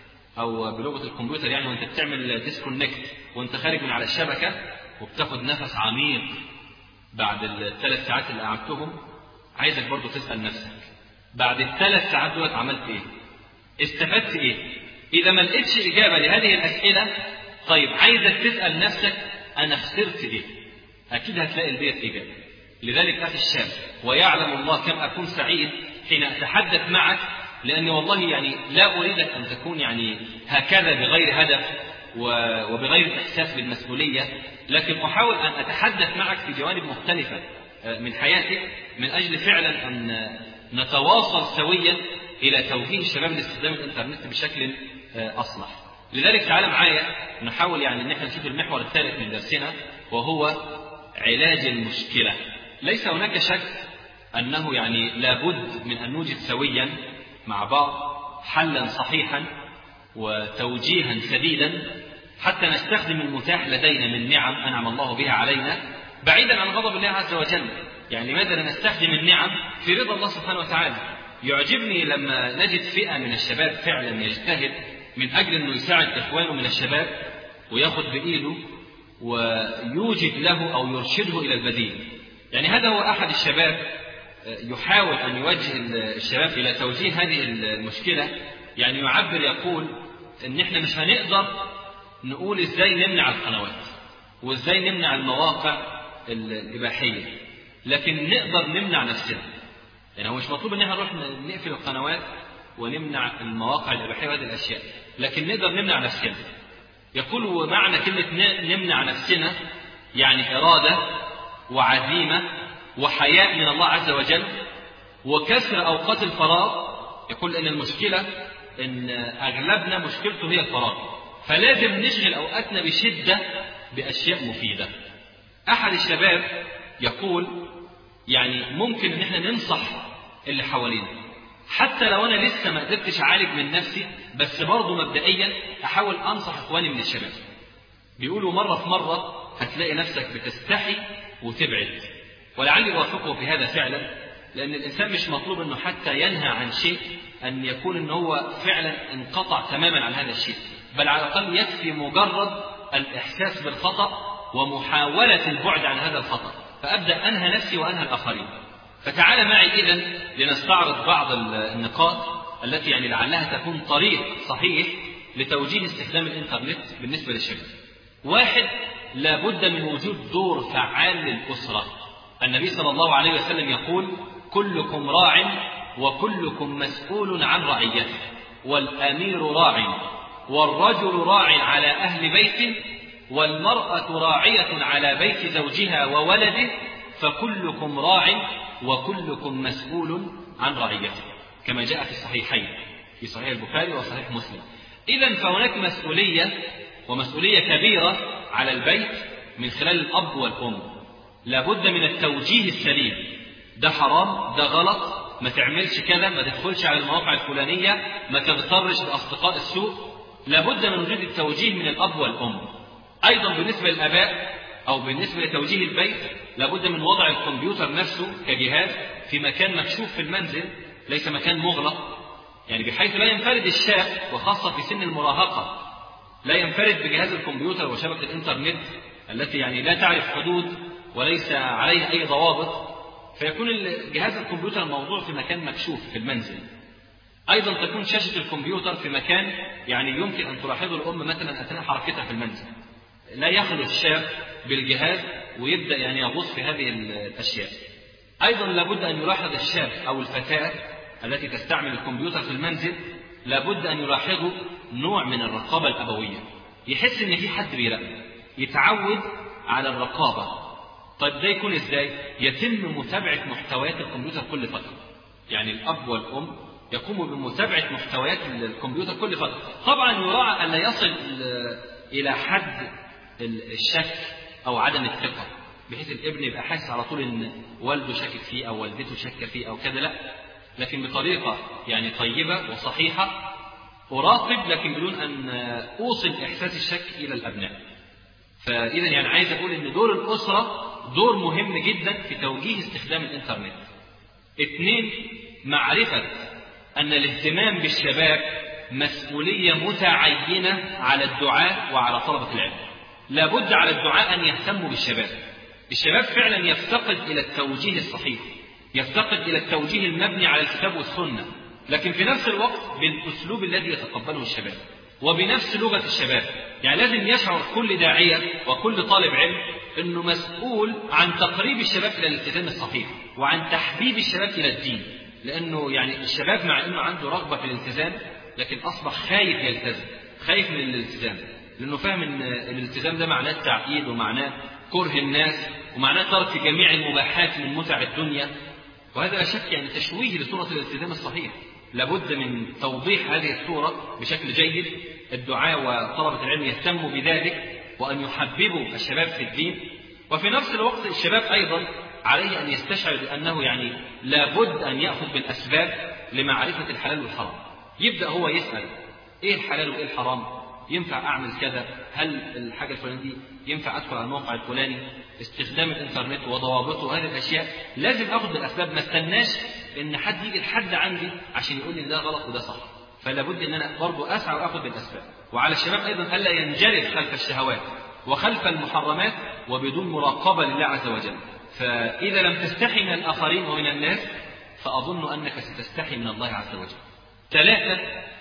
أو بلغة الكمبيوتر يعني وانت بتعمل ديسكونكت وانت خارج من على الشبكة وبتاخد نفس عميق بعد ال3 ساعات اللي قعدتهم، عايزك برضو تسأل نفسك بعد ال3 ساعات دول عملت ايه؟ استفدت ايه؟ إذا ما لقيتش إجابة لهذه الأسئلة، طيب عايزك تسأل نفسك أنا خسرت ايه؟ أكيد هتلاقي البيت إجابة. لذلك أخي الشاب، ويعلم الله كم أكون سعيد حين أتحدث معك، لأني والله يعني لا أريدك أن تكون يعني هكذا بغير هدف وبغير إحساس بالمسؤولية، لكن أحاول أن أتحدث معك في جوانب مختلفة من حياتك من أجل فعلا أن نتواصل سويا إلى توجيه الشباب لاستخدام الإنترنت بشكل أصلح. لذلك تعال معايا نحاول يعني أن احنا نشوف المحور الثالث من درسنا وهو علاج المشكلة. ليس هناك شك أنه يعني لابد من أن نوجد سويا مع بعض حلا صحيحا وتوجيها سديدا حتى نستخدم المتاح لدينا من نعم أنعم الله بها علينا بعيدا عن غضب الله عز وجل. يعني لماذا لا نستخدم النعم في رضا الله سبحانه وتعالى؟ يعجبني لما نجد فئة من الشباب فعلا يجتهد من أجل أنه يساعد إخوانه من الشباب ويأخذ بإيده ويوجد له أو يرشده إلى البديل. يعني هذا هو أحد الشباب يحاول أن يوجه الشباب إلى توجيه هذه المشكلة. يعني يعبر يقول إن إحنا مش هنقدر نقول إزاي نمنع القنوات وإزاي نمنع المواقع الإباحية، لكن نقدر نمنع نفسنا. يعني هو مش مطلوب إن إحنا نروح نقفل القنوات ونمنع المواقع الإباحية وهذه الأشياء، لكن نقدر نمنع نفسنا. يقول ومعنى كلمة نمنع نفسنا يعني إرادة وعزيمة وحياء من الله عز وجل وكسر أوقات الفراغ. يقول إن المشكلة إن أغلبنا مشكلته هي الفراغ، فلازم نشغل أوقاتنا بشدة بأشياء مفيدة. أحد الشباب يقول يعني ممكن إن احنا ننصح اللي حوالينا حتى لو أنا لسه ما قدرتش أعالج من نفسي، بس برضه مبدئيا أحاول أنصح إخواني من الشباب. بيقولوا مرة في مرة هتلاقي نفسك بتستحي وتبعد، ولعلي أوافقه في هذا فعلا، لأن الإنسان مش مطلوب أنه حتى ينهى عن شيء أن يكون أنه هو فعلا انقطع تماما عن هذا الشيء، بل على الأقل يكفي مجرد الإحساس بالخطأ ومحاولة البعد عن هذا الخطأ، فأبدأ أنهى نفسي وأنهى الآخرين. فتعال معي إذن لنستعرض بعض النقاط التي يعني لعلها تكون طريق صحيح لتوجيه استخدام الإنترنت بالنسبة للشباب. واحد، لابد من وجود دور فعال للأسرة. النبي صلى الله عليه وسلم يقول: كلكم راع وكلكم مسؤول عن رعيته، والأمير راع، والرجل راع على أهل بيته، والمرأة راعية على بيت زوجها وولده، فكلكم راع وكلكم مسؤول عن رعيته، كما جاء في الصحيحين، في صحيح البخاري وصحيح مسلم. إذن فهناك مسؤولية، ومسؤولية كبيرة على البيت من خلال الأب والأم. لابد من التوجيه السليم، ده حرام، ده غلط، ما تعملش كذا، ما تدخلش على المواقع الفلانية، ما تغترش بأصدقاء السوء. لابد من وجود التوجيه من الأب والأم. أيضا بالنسبة للآباء أو بالنسبة لتوجيه البيت، لابد من وضع الكمبيوتر نفسه كجهاز في مكان مكشوف في المنزل، ليس مكان مغلق، يعني بحيث لا ينفرد الشاب، وخاصة في سن المراهقة، لا ينفرد بجهاز الكمبيوتر وشبكة الإنترنت التي يعني لا تعرف حدود وليس عليها أي ضوابط، فيكون جهاز الكمبيوتر موضوع في مكان مكشوف في المنزل. أيضا تكون شاشة الكمبيوتر في مكان يعني يمكن أن تلاحظه الأم مثلا أثناء حركتها في المنزل، لا يخلو الشاب بالجهاز ويبدأ يعني يغوص في هذه الأشياء. أيضا لابد أن يلاحظ الشاب أو الفتاة التي تستعمل الكمبيوتر في المنزل، لابد أن يلاحظوا نوع من الرقابة الأبوية، يحس إن في حد بيراقبه، يتعود على الرقابة. طيب ده يكون إزاي؟ يتم متابعة محتويات الكمبيوتر كل فترة، يعني الأب والأم يقوموا بمتابعة محتويات الكمبيوتر كل فترة. طبعا يراعى أن لا يصل إلى حد الشك أو عدم الثقة، بحيث الابن يبقى حاسس على طول إن والده شاكك فيه أو والدته شاكة فيه أو كذا، لا، لكن بطريقة يعني طيبة وصحيحة، أراقب لكن بدون أن أوصل إحساس الشك إلى الأبناء. فإذا يعني عايز أقول إن دور الأسرة دور مهم جدا في توجيه استخدام الإنترنت. 2، معرفة أن الاهتمام بالشباب مسؤولية متعينة على الدعاة وعلى طلبة العلم. لابد على الدعاة أن يهتموا بالشباب. الشباب فعلا يفتقد إلى التوجيه الصحيح، يفتقد إلى التوجيه المبني على الكتاب والسنة، لكن في نفس الوقت بالأسلوب الذي يتقبله الشباب وبنفس لغة الشباب. يعني لازم يشعر كل داعية وكل طالب علم أنه مسؤول عن تقريب الشباب إلى الالتزام الصحيح وعن تحبيب الشباب إلى الدين، لأنه يعني الشباب مع أنه عنده رغبة في الالتزام لكن أصبح خايف يلتزم، خايف من الالتزام، لأنه فاهم أن الالتزام ده معناه التعقيد ومعناه كره الناس ومعناه ترك جميع المباحات من متع الدنيا، وهذا لا شك يعني تشويه لصورة الالتزام الصحيح. لابد من توضيح هذه الصورة بشكل جيد، الدعاة وطلبة العلم يهتموا بذلك وأن يحببوا الشباب في الدين. وفي نفس الوقت الشباب أيضا عليه أن يستشعر بأنه يعني لابد أن يأخذ بالأسباب لمعرفة الحلال والحرام. يبدأ هو يسأل إيه الحلال وإيه الحرام، ينفع أعمل كذا، هل الحاجة الفلانية دي ينفع أدخل على الموقع الفلاني، استخدام الإنترنت وضوابطه، هذه الأشياء لازم أخذ بالأسباب، ما استناش إن حد يجي لحد عندي عشان يقول لي ده غلط وده صح. فلا بد إن أنا برضو أسعى وأخذ بالأسباب. وعلى الشباب أيضا ألا ينجرف خلف الشهوات وخلف المحرمات وبدون مراقبة لله عز وجل. فإذا لم تستحي من الآخرين ومن الناس فأظن أنك ستستحي من الله عز وجل. 3،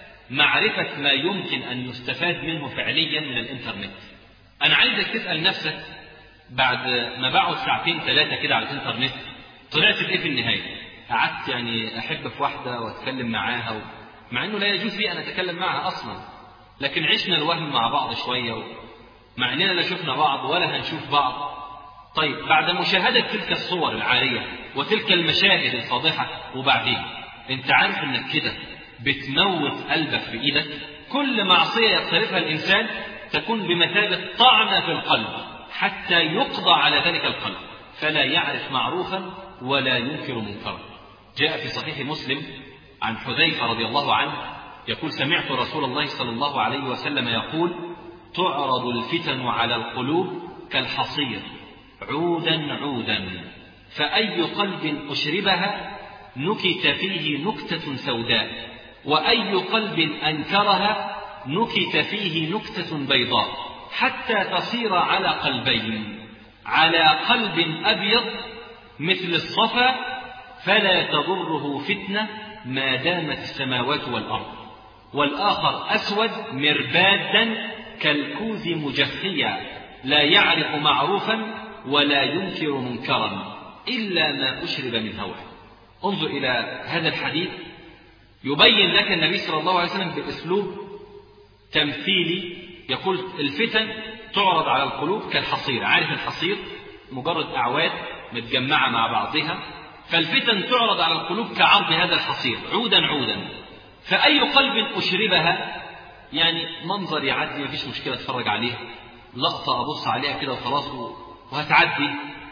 معرفة ما يمكن أن يستفاد منه فعليا من الإنترنت. أنا عايزك تسأل نفسك بعد ما بقعد 2-3 كده على الإنترنت طلعت بإيه في النهاية؟ قعدت يعني أحب في واحدة وأتكلم معاها مع أنه لا يجوز لي أن أتكلم معها أصلا، لكن عشنا الوهم مع بعض شوية مع أننا لا شفنا بعض ولا هنشوف بعض. طيب بعد مشاهدة تلك الصور العارية وتلك المشاهد الفاضحة وبعدين أنت عارف أنك كده بتموت قلبك بإيدك. كل معصية يقترفها الإنسان تكون بمثابة طعنة في القلب حتى يقضى على ذلك القلب فلا يعرف معروفا ولا ينكر منكرا. جاء في صحيح مسلم عن حذيفة رضي الله عنه يقول: سمعت رسول الله صلى الله عليه وسلم يقول: تعرض الفتن على القلوب كالحصير عودا عودا، فأي قلب أشربها نكت فيه نكتة سوداء، وأي قلب أنكرها نكت فيه نكتة بيضاء، حتى تصير على قلبين، على قلب أبيض مثل الصفا فلا تضره فتنة ما دامت السماوات والأرض. والآخر أسود مربادا كالكوز مجخيا لا يعرف معروفا ولا ينكر منكرا إلا ما أشرب من هواه. انظر إلى هذا الحديث، يبين لك النبي صلى الله عليه وسلم بأسلوب تمثيلي، يقول الفتن تعرض على القلوب كالحصير. عارف الحصير؟ مجرد أعواد متجمعة مع بعضها، فالفتن تعرض على القلوب كعرض هذا الحصير عودا عودا، فأي قلب أشربها، يعني منظر يعدي مفيش مشكلة اتفرج عليه، لقطة أبص عليها كده وخلاص وهتعدي،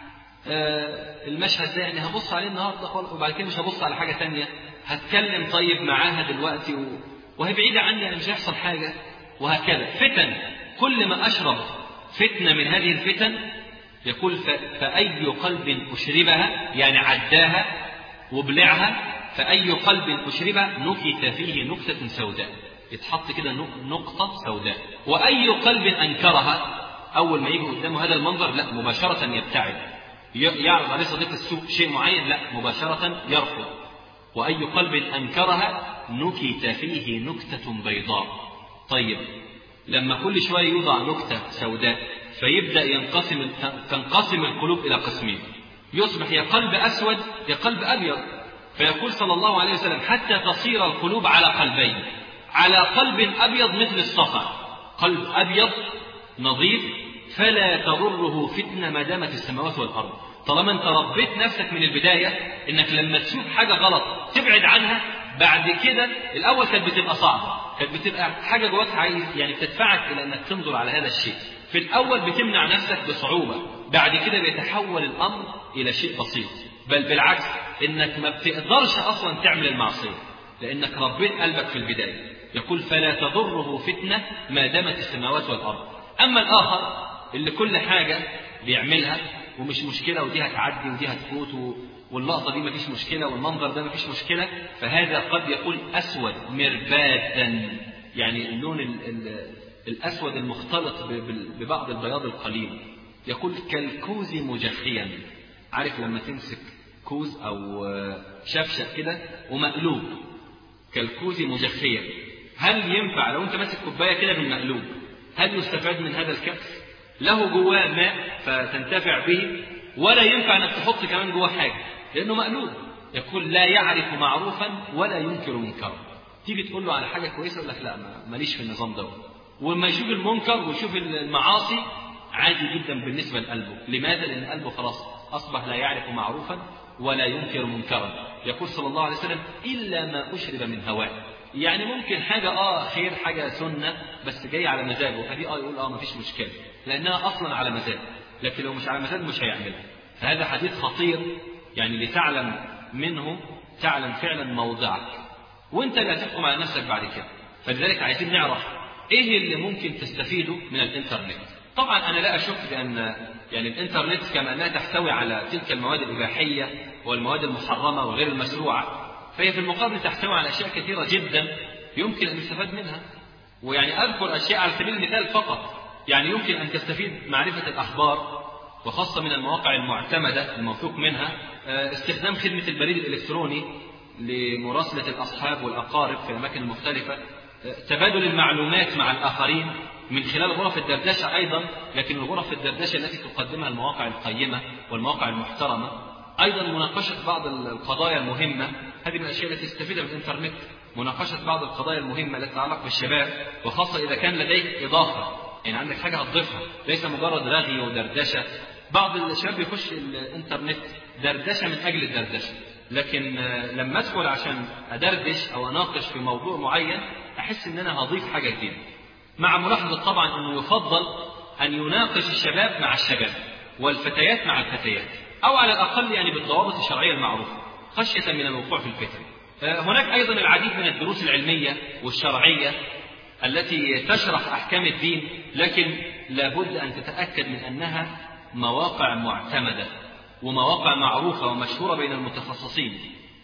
المشهد ده يعني هبص عليه النهارده خالص وبعد كده مش هبص على حاجة تانية، هتكلم طيب معاها دلوقتي وهي بعيدة عني يعني مش هيحصل حاجة، وهكذا. فتن، كل ما أشرب فتنة من هذه الفتن، يقول فأي قلب أشربها يعني عداها وبلعها، فأي قلب أشربها نكت فيه نكتة سوداء، يتحط كده نقطة سوداء. وأي قلب أنكرها، أول ما يجي قدامه هذا المنظر لا مباشرة يبتعد، يعرض عليه صديق السوء شيء معين لا مباشرة يرفض. وأي قلب أنكرها نكت فيه نكتة بيضاء. طيب لما كل شوية يوضع نكتة سوداء فيبدأ تنقسم القلوب إلى قسمين، يصبح يا قلب أسود يا قلب أبيض. فيقول صلى الله عليه وسلم حتى تصير القلوب على قلبين، على قلب أبيض مثل الصفا، قلب أبيض نظيف فلا تضره فتنة ما دامت السماوات والأرض. طالما انت ربيت نفسك من البداية انك لما تشوف حاجة غلط تبعد عنها، بعد كده الأول كانت بتبقى صعبة، كانت بتبقى حاجة جواك عايز يعني بتدفعك إلى انك تنظر على هذا الشيء، في الأول بتمنع نفسك بصعوبة، بعد كده بيتحول الأمر إلى شيء بسيط، بل بالعكس إنك ما بتقدرش أصلا تعمل المعصية لأنك ربيت قلبك في البداية. يقول فلا تضره فتنة ما دامت السماوات والأرض. أما الآخر اللي كل حاجة بيعملها ومش مشكلة ودي هتعدي ودي هتفوت واللقطة دي مفيش مشكلة والمنظر ده مفيش مشكلة، فهذا قد يقول أسود مربادا، يعني اللون الأسود المختلط ببعض البياض القليل. يقول كالكوز مجخيا، عارف لما تمسك كوز أو شفشق كده ومقلوب، كالكوز مجخيا. هل ينفع لو أنت ماسك كوباية كده بالمقلوب هل يستفاد من هذا الكأس؟ له جواه ماء فتنتفع به، ولا ينفع أنك تحط كمان جواه حاجة لأنه مقلوب. يقول لا يعرف معروفا ولا ينكر منكرا. تيجي تقول له على حاجة كويسة يقول لك لا ماليش في النظام ده، ولما يشوف المنكر ويشوف المعاصي عادي جدا بالنسبة لقلبه. لماذا؟ لأن قلبه خلاص أصبح لا يعرف معروفا ولا ينكر منكرا. يقول صلى الله عليه وسلم إلا ما أشرب من هواه، يعني ممكن حاجة خير، حاجة سنة بس جاي على مزاجه، هذه يقول مفيش مشكلة لأنها أصلا على مزاج، لكن لو مش على مزاج مش هيعملها. فهذا حديث خطير، يعني لتعلم منه تعلم فعلا موضعك، وانت اللي هتحكم على نفسك بعد كده. فلذلك عايزين نعرف ايه اللي ممكن تستفيده من الانترنت. طبعا انا لا اشك بان يعني الانترنت كما انها تحتوي على تلك المواد الاباحيه والمواد المحرمه وغير المشروعه، فهي في المقابل تحتوي على اشياء كثيره جدا يمكن ان يستفاد منها. ويعني اذكر اشياء على سبيل المثال فقط، يعني يمكن ان تستفيد معرفه الاخبار، وخاصه من المواقع المعتمده الموثوق منها، استخدام خدمه البريد الالكتروني لمراسله الاصحاب والاقارب في الاماكن المختلفه، تبادل المعلومات مع الآخرين من خلال غرف الدردشة أيضا، لكن الغرف الدردشة التي تقدمها المواقع القيمة والمواقع المحترمة، أيضا مناقشة بعض القضايا المهمة. هذه من الأشياء التي تستفيدها من الإنترنت، مناقشة بعض القضايا المهمة التي تتعلق بالشباب، وخاصة إذا كان لديك إضافة، يعني عندك حاجة هتضيفها ليس مجرد رغي ودردشة. بعض الشباب يخش الإنترنت دردشة من أجل الدردشة، لكن لما أدخل عشان أدردش أو أناقش في موضوع معين أحس إن أنا هضيف حاجة جديدة، مع ملاحظة طبعا أنه يفضل أن يناقش الشباب مع الشباب والفتيات مع الفتيات، أو على الأقل يعني بالضوابط الشرعية المعروفة خشية من الوقوع في الفتن. هناك أيضا العديد من الدروس العلمية والشرعية التي تشرح أحكام الدين، لكن لابد أن تتأكد من أنها مواقع معتمدة ومواقع معروفة ومشهورة بين المتخصصين،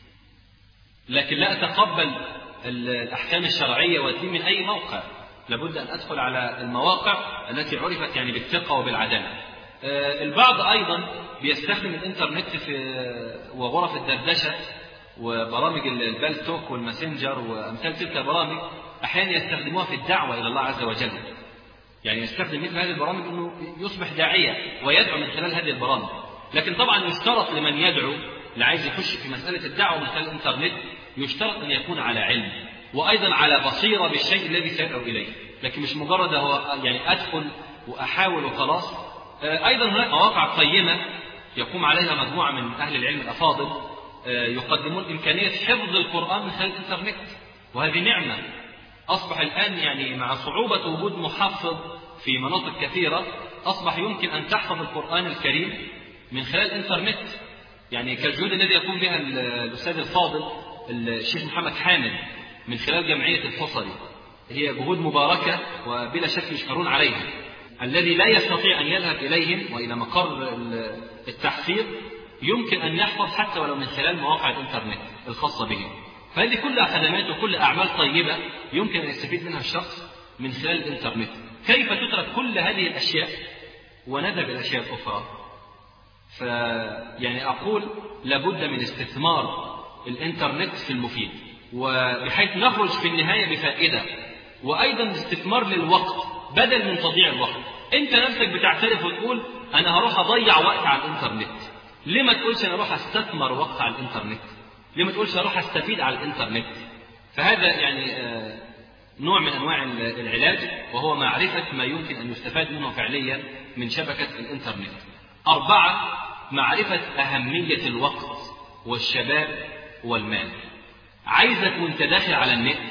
لكن لا أتقبل الأحكام الشرعية والدين من أي موقع، لابد أن أدخل على المواقع التي عرفت يعني بالثقة وبالعدالة. البعض أيضا بيستخدم الإنترنت في وغرف الدردشة وبرامج البالتوك والماسنجر وأمثال تلك البرامج، أحيانا يستخدموها في الدعوة إلى الله عز وجل. يعني يستخدم مثل هذه البرامج أنه يصبح داعية ويدعو من خلال هذه البرامج. لكن طبعا يشترط لمن يدعو اللي عايز يخش في مسألة الدعوة من خلال الإنترنت، يشترط أن يكون على علم وأيضا على بصيرة بالشيء الذي سيدعو إليه، لكن مش مجرد هو يعني أدخل وأحاول وخلاص. أيضا هناك مواقع قيمة يقوم عليها مجموعة من أهل العلم الأفاضل يقدمون إمكانية حفظ القرآن من خلال الإنترنت، وهذه نعمة. أصبح الآن يعني مع صعوبة وجود محفظ في مناطق كثيرة، أصبح يمكن أن تحفظ القرآن الكريم من خلال الإنترنت، يعني كالجهود الذي يقوم بها الأستاذ الفاضل الشيخ محمد حامد من خلال جمعية الحصري. هي جهود مباركة وبلا شك يشكرون عليها. الذي لا يستطيع أن يذهب إليهم وإلى مقر التحفيظ يمكن أن يحفظ حتى ولو من خلال مواقع الإنترنت الخاصة به. فهذه كلها خدمات وكل أعمال طيبة يمكن أن يستفيد منها الشخص من خلال الإنترنت. كيف تترك كل هذه الأشياء ونذهب إلى الأشياء الأخرى؟ يعني أقول لابد من استثمار الإنترنت في المفيد، وبحيث نخرج في النهاية بفائدة، وأيضا استثمار للوقت بدل من تضييع الوقت. أنت نفسك بتعترف وتقول أنا هروح أضيع وقت على الإنترنت، ليه ما تقولش أنا أروح أستثمر وقت على الإنترنت؟ ليه ما تقولش أروح أستفيد على الإنترنت؟ فهذا يعني نوع من أنواع العلاج، وهو معرفة ما يمكن أن يستفاد منه فعليا من شبكة الإنترنت. 4، معرفة أهمية الوقت والشباب والمال. عايزك وانت داخل على النت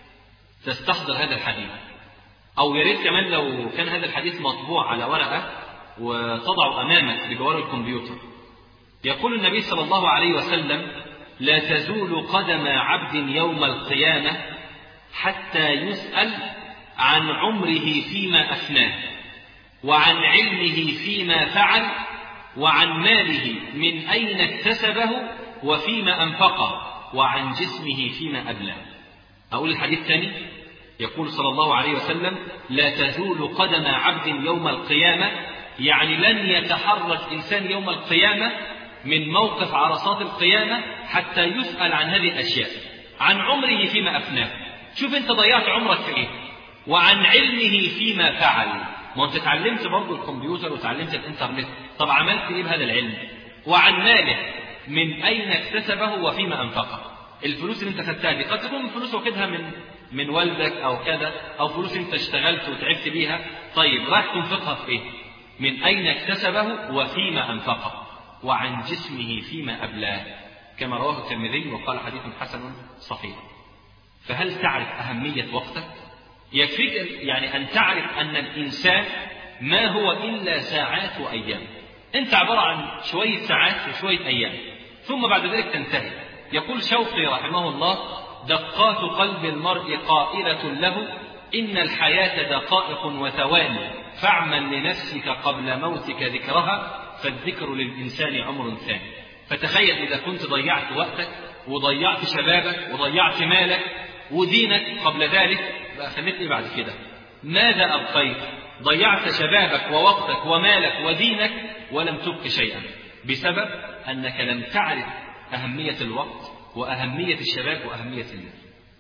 تستحضر هذا الحديث، أو يا ريت كمان لو كان هذا الحديث مطبوع على ورقة وتضعه أمامك بجوار الكمبيوتر. يقول النبي صلى الله عليه وسلم: لا تزول قدم عبد يوم القيامة حتى يسأل عن عمره فيما أفناه، وعن علمه فيما فعل، وعن ماله من أين اكتسبه وفيما أنفقه، وعن جسمه فيما أبلاه. أقول الحديث ثاني. يقول صلى الله عليه وسلم: لا تزول قدم عبد يوم القيامة، يعني لن يتحرك إنسان يوم القيامة من موقف عرصات القيامة حتى يسأل عن هذه الأشياء. عن عمره فيما أفناه، شوف أنت ضيعت عمرك في إيه. وعن علمه فيما فعل، ما أنت تعلمت برضو الكمبيوتر وتعلمت الإنترنت، طب عملت إيه بهذا العلم؟ وعن ماله من أين اكتسبه وفيما أنفقه. الفلوس اللي أنت خدتها دي قد تكون فلوس واخدها من والدك أو كذا، أو فلوس أنت اشتغلت وتعبت بيها، طيب راح تنفقها في إيه؟ من أين اكتسبه وفيما أنفقه، وعن جسمه فيما أبلاه، كما رواه الترمذي وقال حديث حسن صحيح. فهل تعرف أهمية وقتك؟ يكفيك يعني أن تعرف أن الإنسان ما هو إلا ساعات وأيام. أنت عبارة عن شوية ساعات وشوية أيام، ثم بعد ذلك تنتهي. يقول شوقي رحمه الله: دقات قلب المرء قائلة له إن الحياة دقائق وثواني، فاعمل لنفسك قبل موتك ذكرها، فالذكر للإنسان عمر ثاني. فتخيل إذا كنت ضيعت وقتك وضيعت شبابك وضيعت مالك ودينك قبل ذلك، بقى خليتني بعد كده ماذا أبقيت؟ ضيعت شبابك ووقتك ومالك ودينك ولم تبق شيئا، بسبب أنك لم تعرف أهمية الوقت وأهمية الشباب وأهمية المال.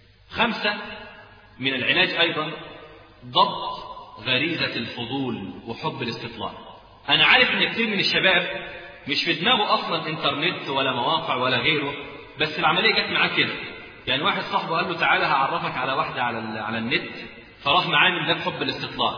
5، من العلاج أيضا ضبط غريزة الفضول وحب الاستطلاع. أنا عارف أن كثير من الشباب مش في دماغه أصلا إنترنت ولا مواقع ولا غيره، بس العملية جت معاه كده. يعني واحد صاحبه قال له تعالى هعرفك على واحدة على النت، فراح معاه من باب حب الاستطلاع،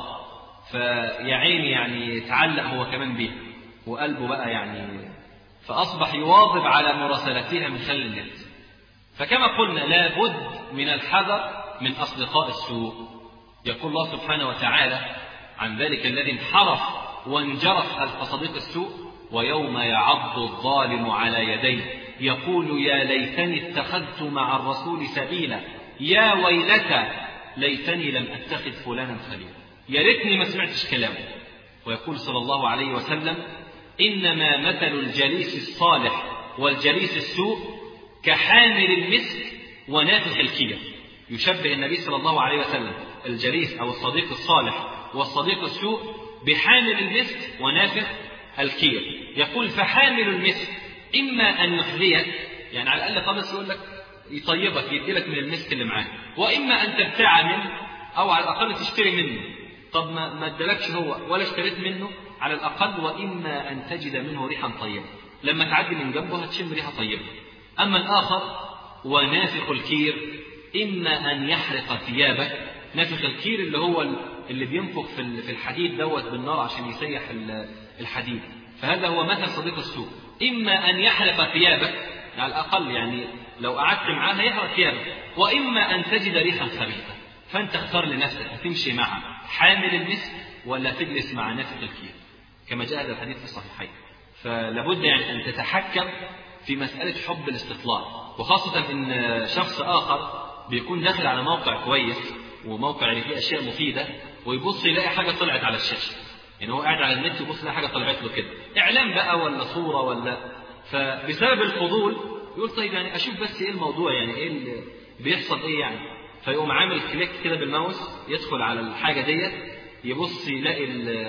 فيا عيني يعني تعلق هو كمان بيها وقلبه بقى يعني، فأصبح يواظب على مراسلتها من خلال النت. فكما قلنا لابد من الحذر من أصدقاء السوء. يقول الله سبحانه وتعالى عن ذلك الذي انحرف وانجرف ألف صديق السوء: ويوم يعض الظالم على يديه يقول يا ليتني اتخذت مع الرسول سبيلا، يا ويلتى ليتني لم أتخذ فلانا خليلا، يا ريتني ما سمعتش كلامه. ويقول صلى الله عليه وسلم: إنما مثل الجليس الصالح والجليس السوء كحامل المسك ونافخ الكير. يشبه النبي صلى الله عليه وسلم الجليس أو الصديق الصالح والصديق السوء بحامل المسك ونافخ الكير. يقول فحامل المسك إما أن يحذيك، يعني على الأقل خالص يقول لك يطيبك يديلك من المسك اللي معاه، وإما أن تبتاع منه أو على الأقل تشتري منه. طب ما ادلكش هو ولا اشتريت منه، على الأقل وإما أن تجد منه ريحا طيبة، لما تعدي من جنبه هتشم ريحة طيبة. أما الآخر ونافخ الكير إما أن يحرق ثيابك. نافخ الكير اللي هو اللي بينفخ في الحديد دوت بالنار عشان يسيح الحديد، فهذا هو مثل صديق السوء. إما أن يحرق ثيابك، على الأقل يعني لو قعدت معاه هيحرق ثيابك، وإما أن تجد ريحا خبيثة. فأنت اختار لنفسك هتمشي مع حامل المسك ولا تجلس مع نافخ الكير، كما جاء هذا الحديث في الصحيحين. فلابد يعني أن تتحكم في مسألة حب الاستطلاع، وخاصة إن شخص آخر بيكون داخل على موقع كويس وموقع اللي فيه أشياء مفيدة، ويبص يلاقي حاجة طلعت على الشاشة، يعني هو قاعد على النت يبص يلاقي حاجة طلعت له كده، إعلان بقى ولا صورة ولا، فبسبب الفضول يقول طيب يعني أشوف بس إيه الموضوع، يعني إيه اللي بيحصل إيه يعني، فيقوم عامل كليك كده بالماوس يدخل على الحاجة ديت، يبص يلاقي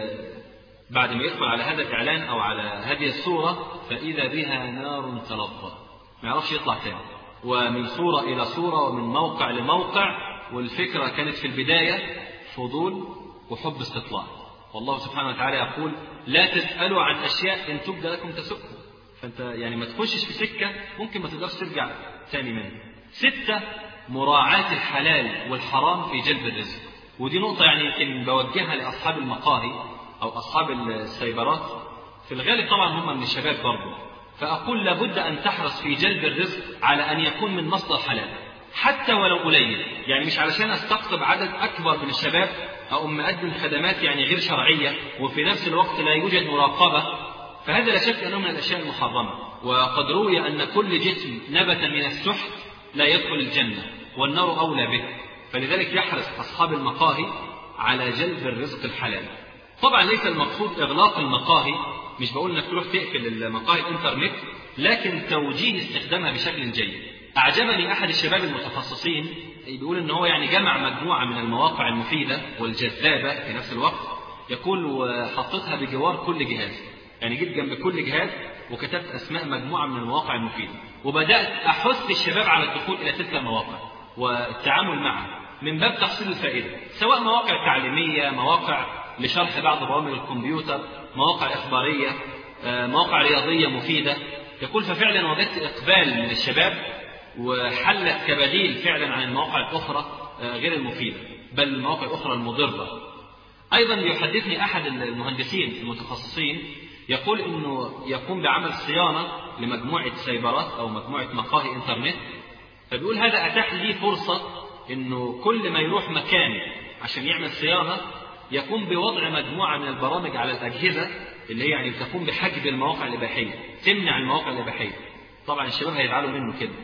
بعد ما يدخل على هذا الإعلان أو على هذه الصورة فإذا بها نار تلظى، ما يعرفش يطلع تاني، ومن صورة إلى صورة ومن موقع لموقع. والفكرة كانت في البداية فضول وحب استطلاع، والله سبحانه وتعالى يقول لا تسألوا عن أشياء إن تبدى لكم تسؤكم. فأنت يعني ما تخشش في سكة ممكن ما تقدرش ترجع ثاني منها. 6 مراعاة الحلال والحرام في جلب الرزق، ودي نقطة يعني يمكن بوجهها لأصحاب المقاهي أو أصحاب السيبرات، في الغالب طبعا هم من الشباب برضه، فأقول لابد أن تحرص في جلب الرزق على أن يكون من مصدر حلال حتى ولو قليل، يعني مش علشان أستقطب عدد أكبر من الشباب أو مقدم خدمات يعني غير شرعية وفي نفس الوقت لا يوجد مراقبة، فهذا لا شك أنه من الأشياء المحرمة. وقد روي أن كل جسم نبت من السحت لا يدخل الجنة والنار أولى به، فلذلك يحرص أصحاب المقاهي على جلب الرزق الحلال. طبعا ليس المقصود إغلاق المقاهي، مش بقول أنك تروح تقفل المقاهي الإنترنت، لكن توجيه استخدامها بشكل جيد. أعجبني أحد الشباب المتخصصين بيقول إن هو يعني جمع مجموعة من المواقع المفيدة والجذابة في نفس الوقت، يقول وحطيتها بجوار كل جهاز، يعني جيت جنب كل جهاز وكتبت أسماء مجموعة من المواقع المفيدة، وبدأت أحث الشباب على الدخول إلى تلك المواقع والتعامل معها من باب تحصيل الفائدة، سواء مواقع تعليمية، مواقع لشرح بعض برامج الكمبيوتر، مواقع إخبارية، مواقع رياضية مفيدة. يقول ففعلا وجدت إقبال من الشباب وحلت كبديل فعلا عن المواقع الأخرى غير المفيدة، بل المواقع الأخرى المضرة. أيضا يحدثني أحد المهندسين المتخصصين يقول إنه يقوم بعمل صيانة لمجموعة سيبرات أو مجموعة مقاهي إنترنت، فبيقول هذا أتاح لي فرصة إنه كل ما يروح مكان عشان يعمل صيانة يقوم بوضع مجموعة من البرامج على الأجهزة اللي هي يعني تقوم بحجب المواقع الإباحية، تمنع المواقع الإباحية. طبعا الشباب هيزعلوا منه كده،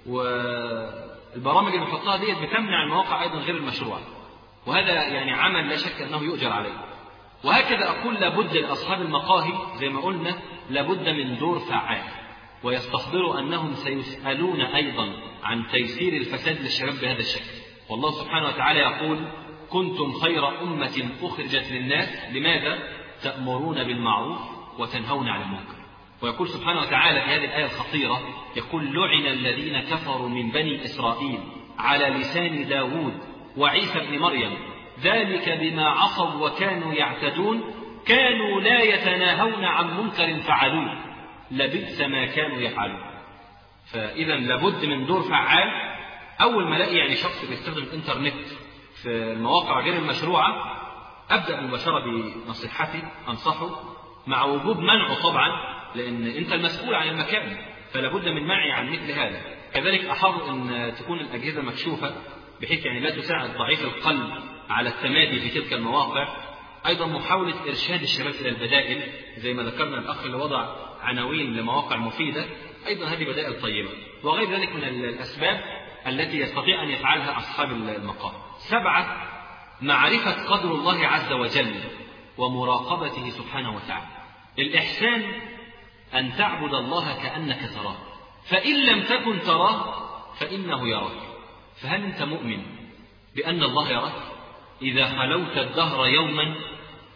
والبرامج اللي بنحطها ديت بتمنع المواقع أيضا غير المشروعة، وهذا يعني عمل لا شك أنه يؤجر عليه. وهكذا أقول لابد لأصحاب المقاهي زي ما قلنا لابد من دور فعال، ويستحضروا أنهم سيسألون أيضا عن تيسير الفساد للشباب بهذا الشكل. والله سبحانه وتعالى يقول كنتم خير أمة أخرجت للناس، لماذا؟ تأمرون بالمعروف وتنهون عن المنكر. ويقول سبحانه وتعالى في هذه الآية الخطيرة يقول لعن الذين كفروا من بني إسرائيل على لسان داود وعيسى بن مريم ذلك بما عصوا وكانوا يعتدون كانوا لا يتناهون عن منكر فعلوه لبئس ما كانوا يفعلون. فإذا لابد من دور فعال. أول ما الاقي يعني شخص بيستخدم الإنترنت في المواقع غير المشروعة أبدأ مباشرة بنصيحتي أنصحه، مع وجوب منعه طبعا، لأن أنت المسؤول عن المكان فلابد من منعي عن مثل هذا. كذلك أحاول أن تكون الأجهزة مكشوفة بحيث يعني لا تساعد ضعيف القلب على التمادي في تلك المواقع. أيضا محاولة إرشاد الشباب إلى البدائل زي ما ذكرنا الأخ اللي وضع عناوين لمواقع مفيدة، أيضا هذه بدائل طيبة، وغير ذلك من الأسباب التي يستطيع أن يفعلها أصحاب المقام. 7 معرفة قدر الله عز وجل ومراقبته سبحانه وتعالى. الإحسان أن تعبد الله كأنك تراه، فإن لم تكن تراه فإنه يراك. فهل أنت مؤمن بأن الله يراك؟ إذا خلوت الدهر يوما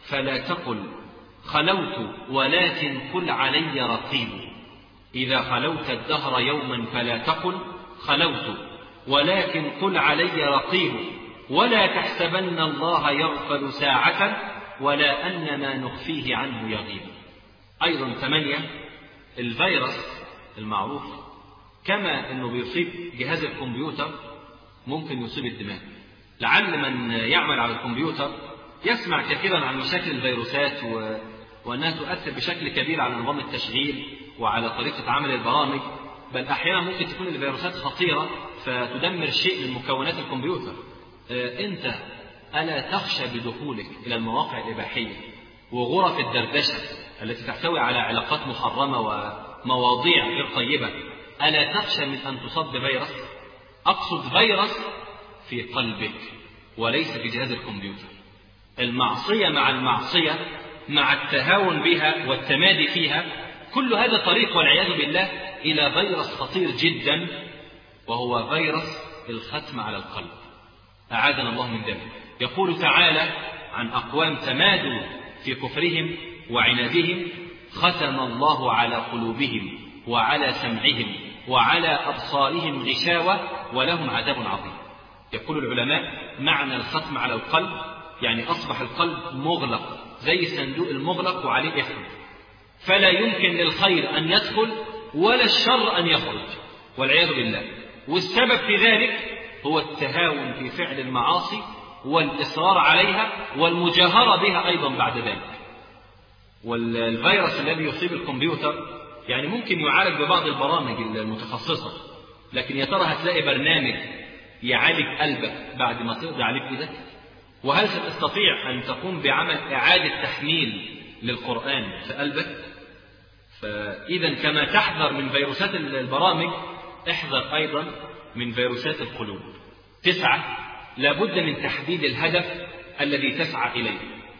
فلا تقل خلوت ولكن قل علي رقيب. إذا خلوت الدهر يوما فلا تقل خلوت ولكن قل علي رقيب. ولا تحسبن الله يغفل ساعة ولا أن ما نخفيه عنه يغيب. أيضا 8 الفيروس المعروف كما أنه بيصيب جهاز الكمبيوتر ممكن يصيب الدماغ. لعل من يعمل على الكمبيوتر يسمع كثيرا عن مشاكل الفيروسات وأنها تؤثر بشكل كبير على نظام التشغيل وعلى طريقة عمل البرامج، بل أحيانا ممكن تكون الفيروسات خطيرة فتدمر شيء من مكونات الكمبيوتر. أنت ألا تخشى بدخولك إلى المواقع الإباحية وغرف الدردشة التي تحتوي على علاقات محرمة ومواضيع غير طيبة، ألا تخشى من أن تصاب بفيروس؟ أقصد فيروس في قلبك وليس في جهاز الكمبيوتر. المعصية مع المعصية مع التهاون بها والتمادي فيها، كل هذا طريق والعياذ بالله إلى فيروس خطير جدا، وهو فيروس الختم على القلب. أعاذنا الله من ذلك. يقول تعالى عن أقوام تمادوا في كفرهم وعنادهم: ختم الله على قلوبهم وعلى سمعهم وعلى أبصارهم غشاوة ولهم عذاب عظيم. يقول العلماء معنى الختم على القلب يعني أصبح القلب مغلق زي الصندوق المغلق وعليه قفل، فلا يمكن للخير أن يدخل ولا الشر أن يخرج والعياذ بالله. والسبب في ذلك هو التهاون في فعل المعاصي والإصرار عليها والمجاهرة بها أيضا بعد ذلك. والفيروس الذي يصيب الكمبيوتر يعني ممكن يعالج ببعض البرامج المتخصصة، لكن يا ترى هتلاقي برنامج يعالج قلبك بعد ما تقضي عليه بإيدك؟ وهل ستستطيع أن تقوم بعمل إعادة تحميل للقرآن في قلبك؟ فإذا كما تحذر من فيروسات البرامج احذر أيضا من فيروسات القلوب. 9 لابد من تحديد الهدف الذي تسعى إليه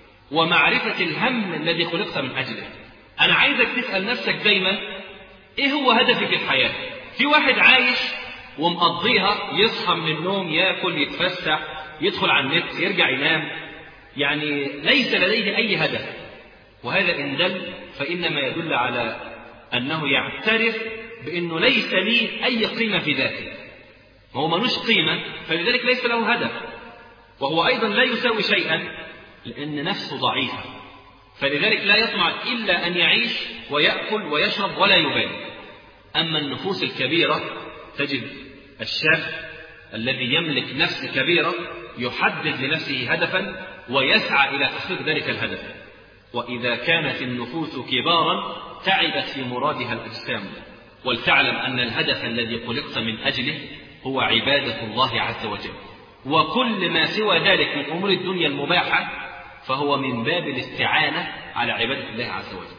ومعرفة الهم الذي خلقت من أجله. أنا عايزك تسأل نفسك دايما إيه هو هدفي في الحياة؟ في واحد عايش ومقضيها، يصحى من النوم يأكل يتفسح يدخل على النت يرجع ينام، يعني ليس لديه أي هدف. وهذا إن دل فإنما يدل على أنه يعترف بأنه ليس لي أي قيمة في ذاته، وهو ملوش قيمة فلذلك ليس له هدف. وهو أيضا لا يساوي شيئا لأن نفسه ضعيفة، فلذلك لا يطمع إلا أن يعيش ويأكل ويشرب ولا يبالي. أما النفوس الكبيرة تجد الشاب الذي يملك نفس كبيرة يحدد لنفسه هدفا ويسعى إلى تحقيق ذلك الهدف. وإذا كانت النفوس كبارا تعبت في مرادها الأجسام. ولتعلم أن الهدف الذي خلقت من أجله هو عبادة الله عز وجل، وكل ما سوى ذلك من أمور الدنيا المباحة فهو من باب الاستعانة على عبادة الله عز وجل.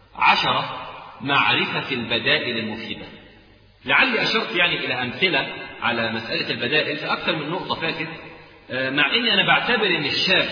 10 معرفة البدائل المفيدة. لعلي أشرت يعني إلى أمثلة على مسألة البدائل في أكثر من نقطة فاتت، مع أني أنا بعتبر أن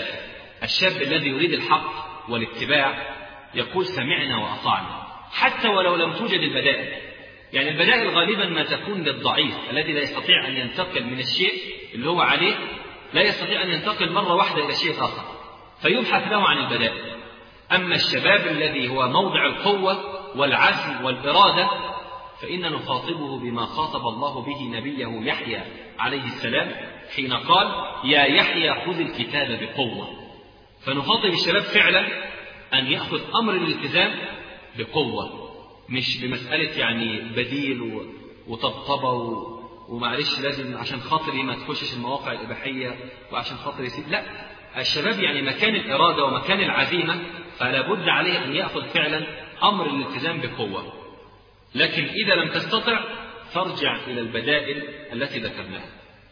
الشاب الذي يريد الحق والاتباع يقول سمعنا وأطعنا حتى ولو لم توجد البدائل. يعني البدائل غالبا ما تكون للضعيف الذي لا يستطيع أن ينتقل من الشيء اللي هو عليه، لا يستطيع أن ينتقل مرة واحدة إلى شيء آخر فيبحث له عن البدائل. أما الشباب الذي هو موضع القوة والعزم والإرادة فإن نخاطبه بما خاطب الله به نبيه يحيى عليه السلام حين قال يا يحيى خذ الكتاب بقوة. فنخاطب الشباب فعلا أن يأخذ أمر الالتزام بقوة، مش بمسألة يعني بديل وطبطبة ومعلش لازم عشان خاطري ما تخشش المواقع الإباحية وعشان خاطري يسيب. لا، الشباب يعني مكان الإرادة ومكان العزيمة فلا بد عليه أن يأخذ فعلا أمر الالتزام بقوة. لكن إذا لم تستطع فارجع إلى البدائل التي ذكرناها.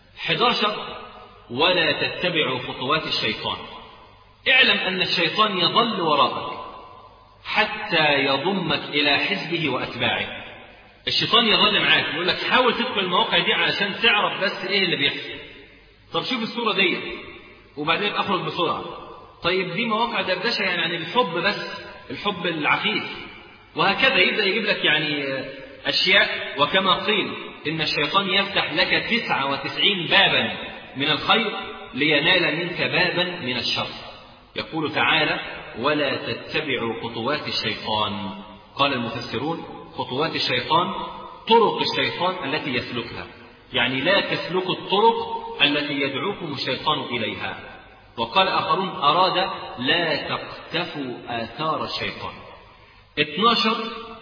11 ولا تتبعوا خطوات الشيطان. اعلم أن الشيطان يظل وراءك حتى يضمك إلى حزبه وأتباعه. الشيطان يظل معاك يقول لك حاول تدخل المواقع دي علشان تعرف بس إيه اللي بيحصل. طب شوف الصورة دي وبعدين أخرج بسرعة. طيب دي مواقع دردشة يعني عن الحب بس، الحب العفيف، وهكذا يبدأ يجيب لك يعني أشياء. وكما قيل إن الشيطان يفتح لك 99 بابا من الخير لينال منك بابا من الشر. يقول تعالى: ولا تتبعوا خطوات الشيطان. قال المفسرون: خطوات الشيطان طرق الشيطان التي يسلكها، يعني لا تسلكوا الطرق التي يدعوكم الشيطان إليها. وقال آخرون: أراد لا تقتفوا آثار الشيطان. 12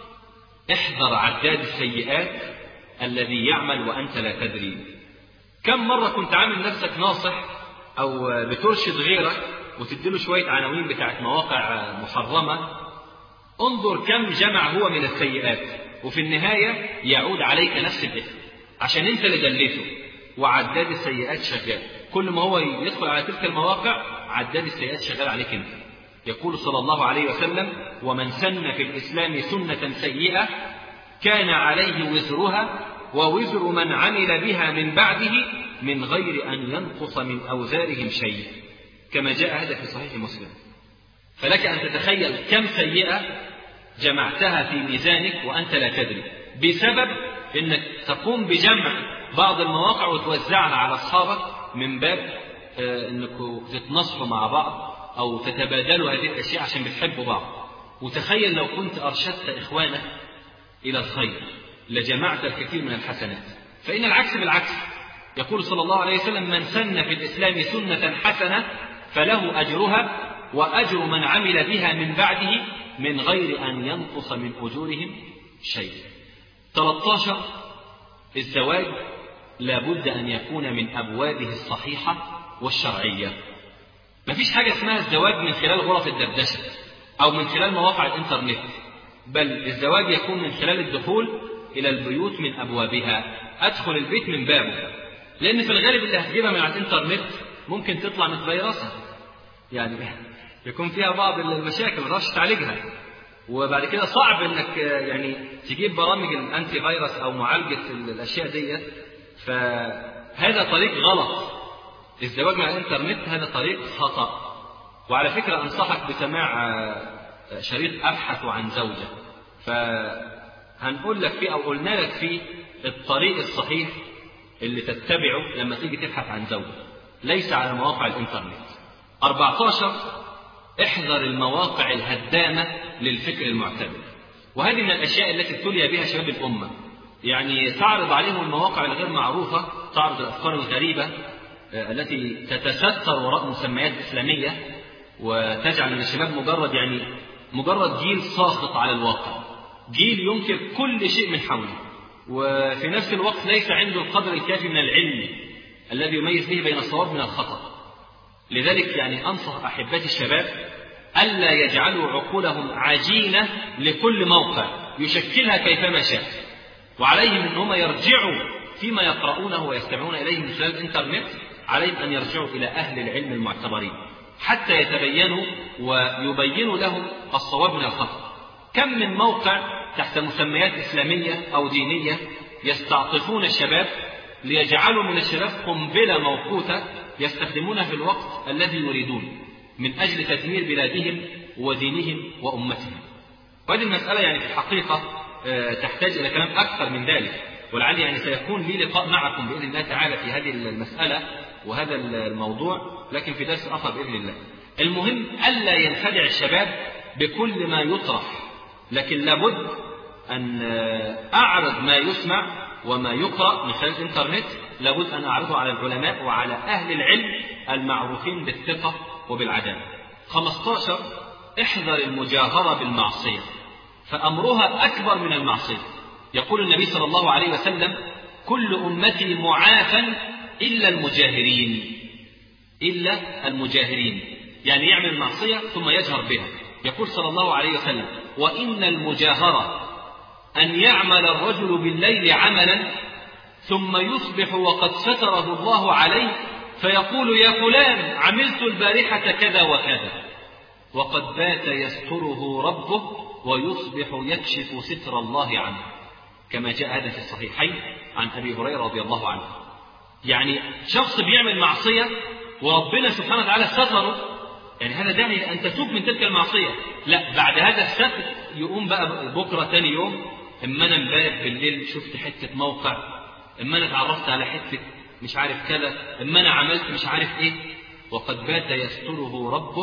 احذر عداد السيئات الذي يعمل وأنت لا تدري. كم مرة كنت عامل نفسك ناصح أو بترشد غيرك وتديله شوية عناوين بتاعت مواقع محرمة، انظر كم جمع هو من السيئات، وفي النهاية يعود عليك نفس الإثم عشان انت اللي دليته. وعداد السيئات شغال، كل ما هو يدخل على تلك المواقع عداد السيئات شغال عليك انت. يقول صلى الله عليه وسلم: ومن سن في الإسلام سنة سيئة كان عليه وزرها ووزر من عمل بها من بعده من غير أن ينقص من أوزارهم شيء، كما جاء هذا في صحيح مسلم. فلك أن تتخيل كم سيئة جمعتها في ميزانك وأنت لا تدري، بسبب أنك تقوم بجمع بعض المواقع وتوزعها على أصحابك من باب أنكم تتنصحوا مع بعض أو تتبادلوا هذه الأشياء عشان بتحبوا بعض. وتخيل لو كنت أرشدت إخوانك إلى الخير لجمعت الكثير من الحسنات. فإن العكس بالعكس، يقول صلى الله عليه وسلم: من سن في الإسلام سنة حسنة فله أجرها وأجر من عمل بها من بعده من غير أن ينقص من أجورهم شيء. 13 الزواج لابد أن يكون من أبوابه الصحيحة والشرعية. مفيش حاجة اسمها الزواج من خلال غرف الدردشة أو من خلال مواقع الإنترنت، بل الزواج يكون من خلال الدخول إلى البيوت من أبوابها. أدخل البيت من بابه، لأن في الغالب اللي هتجيبها من على الإنترنت ممكن تطلع متفيرسة، يعني يكون فيها بعض المشاكل ما تقدرش تعالجها، وبعد كده صعب انك يعني تجيب برامج الانتي فيروس او معالجه الاشياء ديت. فهذا طريق غلط. الزواج مع الانترنت هذا طريق خطأ. وعلى فكره انصحك بسماع شريط ابحث عن زوجه، فهنقول لك فيه او قلنا لك فيه الطريق الصحيح اللي تتبعه لما تيجي تبحث عن زوجه، ليس على مواقع الانترنت. 14 احذر المواقع الهدامة للفكر المعتدل. وهذه من الأشياء التي ابتلي بها شباب الأمة، يعني تعرض عليهم المواقع الغير معروفة، تعرض الأفكار الغريبة التي تتستر وراء مسميات إسلامية، وتجعل من الشباب مجرد جيل ساخط على الواقع، جيل ينكر كل شيء من حوله، وفي نفس الوقت ليس عنده القدر الكافي من العلم الذي يميز به بين الصواب من الخطأ. لذلك أنصح أحبتي الشباب ألا يجعلوا عقولهم عجينة لكل موقع يشكلها كيفما شاء، وعليهم أن هم يرجعوا فيما يقرؤونه ويستمعون إليه من خلال الإنترنت، عليهم أن يرجعوا إلى أهل العلم المعتبرين حتى يتبينوا ويبينوا لهم الصواب من الخطأ. كم من موقع تحت مسميات إسلامية أو دينية يستعطفون الشباب ليجعلوا من الشباب قنبلة موقوتة يستخدمونها في الوقت الذي يريدون من أجل تدمير بلادهم ودينهم وأمتهم. وهذه المسألة في الحقيقة تحتاج إلى كلام أكثر من ذلك، ولعلي سيكون لي لقاء معكم بإذن الله تعالى في هذه المسألة وهذا الموضوع، لكن في درس آخر بإذن الله. المهم ألا ينخدع الشباب بكل ما يطرح، لكن لابد أن أعرض ما يسمع وما يقرأ من خلال الإنترنت، لابد أن أعرضه على العلماء وعلى أهل العلم المعروفين بالثقة وبالعدالة. 15 احذر المجاهرة بالمعصية فأمرها أكبر من المعصية. يقول النبي صلى الله عليه وسلم: كل أمتي معافى إلا المجاهرين. إلا المجاهرين يعمل المعصية ثم يجهر بها. يقول صلى الله عليه وسلم: وإن المجاهرة أن يعمل الرجل بالليل عملا ثم يصبح وقد ستره الله عليه فيقول: يا فلان عملت البارحة كذا وكذا، وقد بات يستره ربه ويصبح يكشف ستر الله عنه، كما جاء هذا في الصحيحين عن أبي هريرة رضي الله عنه. شخص بيعمل معصية وربنا سبحانه وتعالى ستره، هذا داعي أن تتوب من تلك المعصية. لا، بعد هذا الستر يقوم بقى بكرة تاني يوم: اما أنا امبارح بالليل شفت حتة موقع، اما أنا اتعرفت على حتة مش عارف كذا، اما أنا عملت مش عارف إيه، وقد بات يستره ربه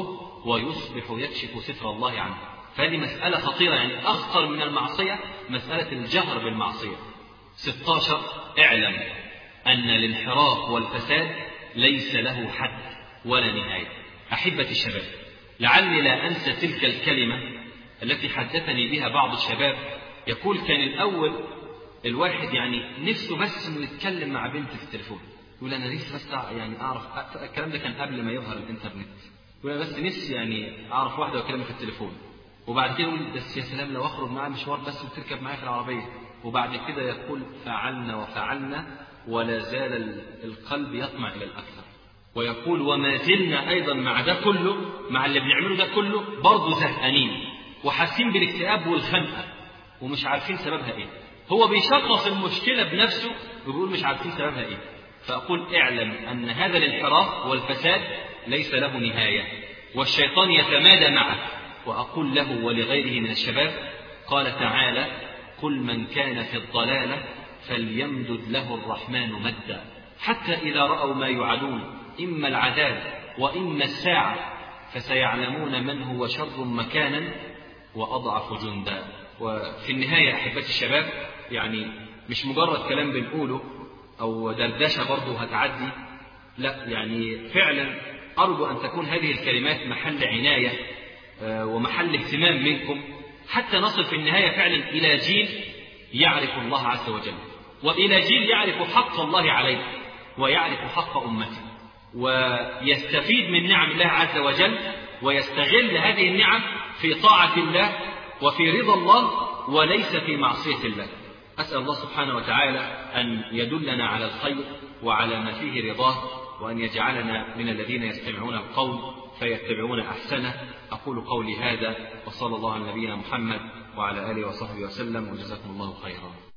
ويصبح يكشف ستر الله عنه. فهذه مسألة خطيرة، يعني أخطر من المعصية مسألة الجهر بالمعصية. 16 اعلم أن الانحراف والفساد ليس له حد ولا نهاية. أحبة الشباب، لعلي لا أنسى تلك الكلمة التي حدثني بها بعض الشباب. يقول كان الأول الواحد يعني نفسه بس انه يتكلم مع بنت في التليفون، يقول انا نفسي بس يعني اعرف. الكلام ده كان قبل ما يظهر الانترنت. يقول انا بس نفسي يعني اعرف واحده واكلمها في التليفون. وبعد كده يقول بس يا سلام لو اخرج معاها مشوار بس وتركب معايا في العربيه. وبعد كده يقول فعلنا وفعلنا ولا زال القلب يطمع الى الاكثر. ويقول وما زلنا ايضا مع ده كله، مع اللي بنعمله ده كله، برضه زهقانين وحاسين بالاكتئاب والخنقه ومش عارفين سببها ايه. هو بيشخص المشكلة بنفسه ويقول مش عارفين سببها ايه. فأقول اعلم أن هذا الانحراف والفساد ليس له نهاية، والشيطان يتمادى معه. وأقول له ولغيره من الشباب، قال تعالى قل من كان في الضلالة فليمدد له الرحمن مدا حتى إذا رأوا ما يوعدون إما العذاب وإما الساعة فسيعلمون من هو شر مكانا وأضعف جندا. وفي النهاية أحبتي الشباب، يعني مش مجرد كلام بنقوله أو دردشة برضه هتعدي، لا، يعني فعلا أرجو أن تكون هذه الكلمات محل عناية ومحل اهتمام منكم، حتى نصل في النهاية فعلا إلى جيل يعرف الله عز وجل، وإلى جيل يعرف حق الله عليه ويعرف حق أمته، ويستفيد من نعم الله عز وجل ويستغل هذه النعم في طاعة الله وفي رضا الله وليس في معصية الله. أسأل الله سبحانه وتعالى أن يدلنا على الخير وعلى ما فيه رضاه، وأن يجعلنا من الذين يستمعون القول فيتبعون أحسنه. أقول قولي هذا وصلى الله على نبينا محمد وعلى آله وصحبه وسلم، وجزاكم الله خيرا.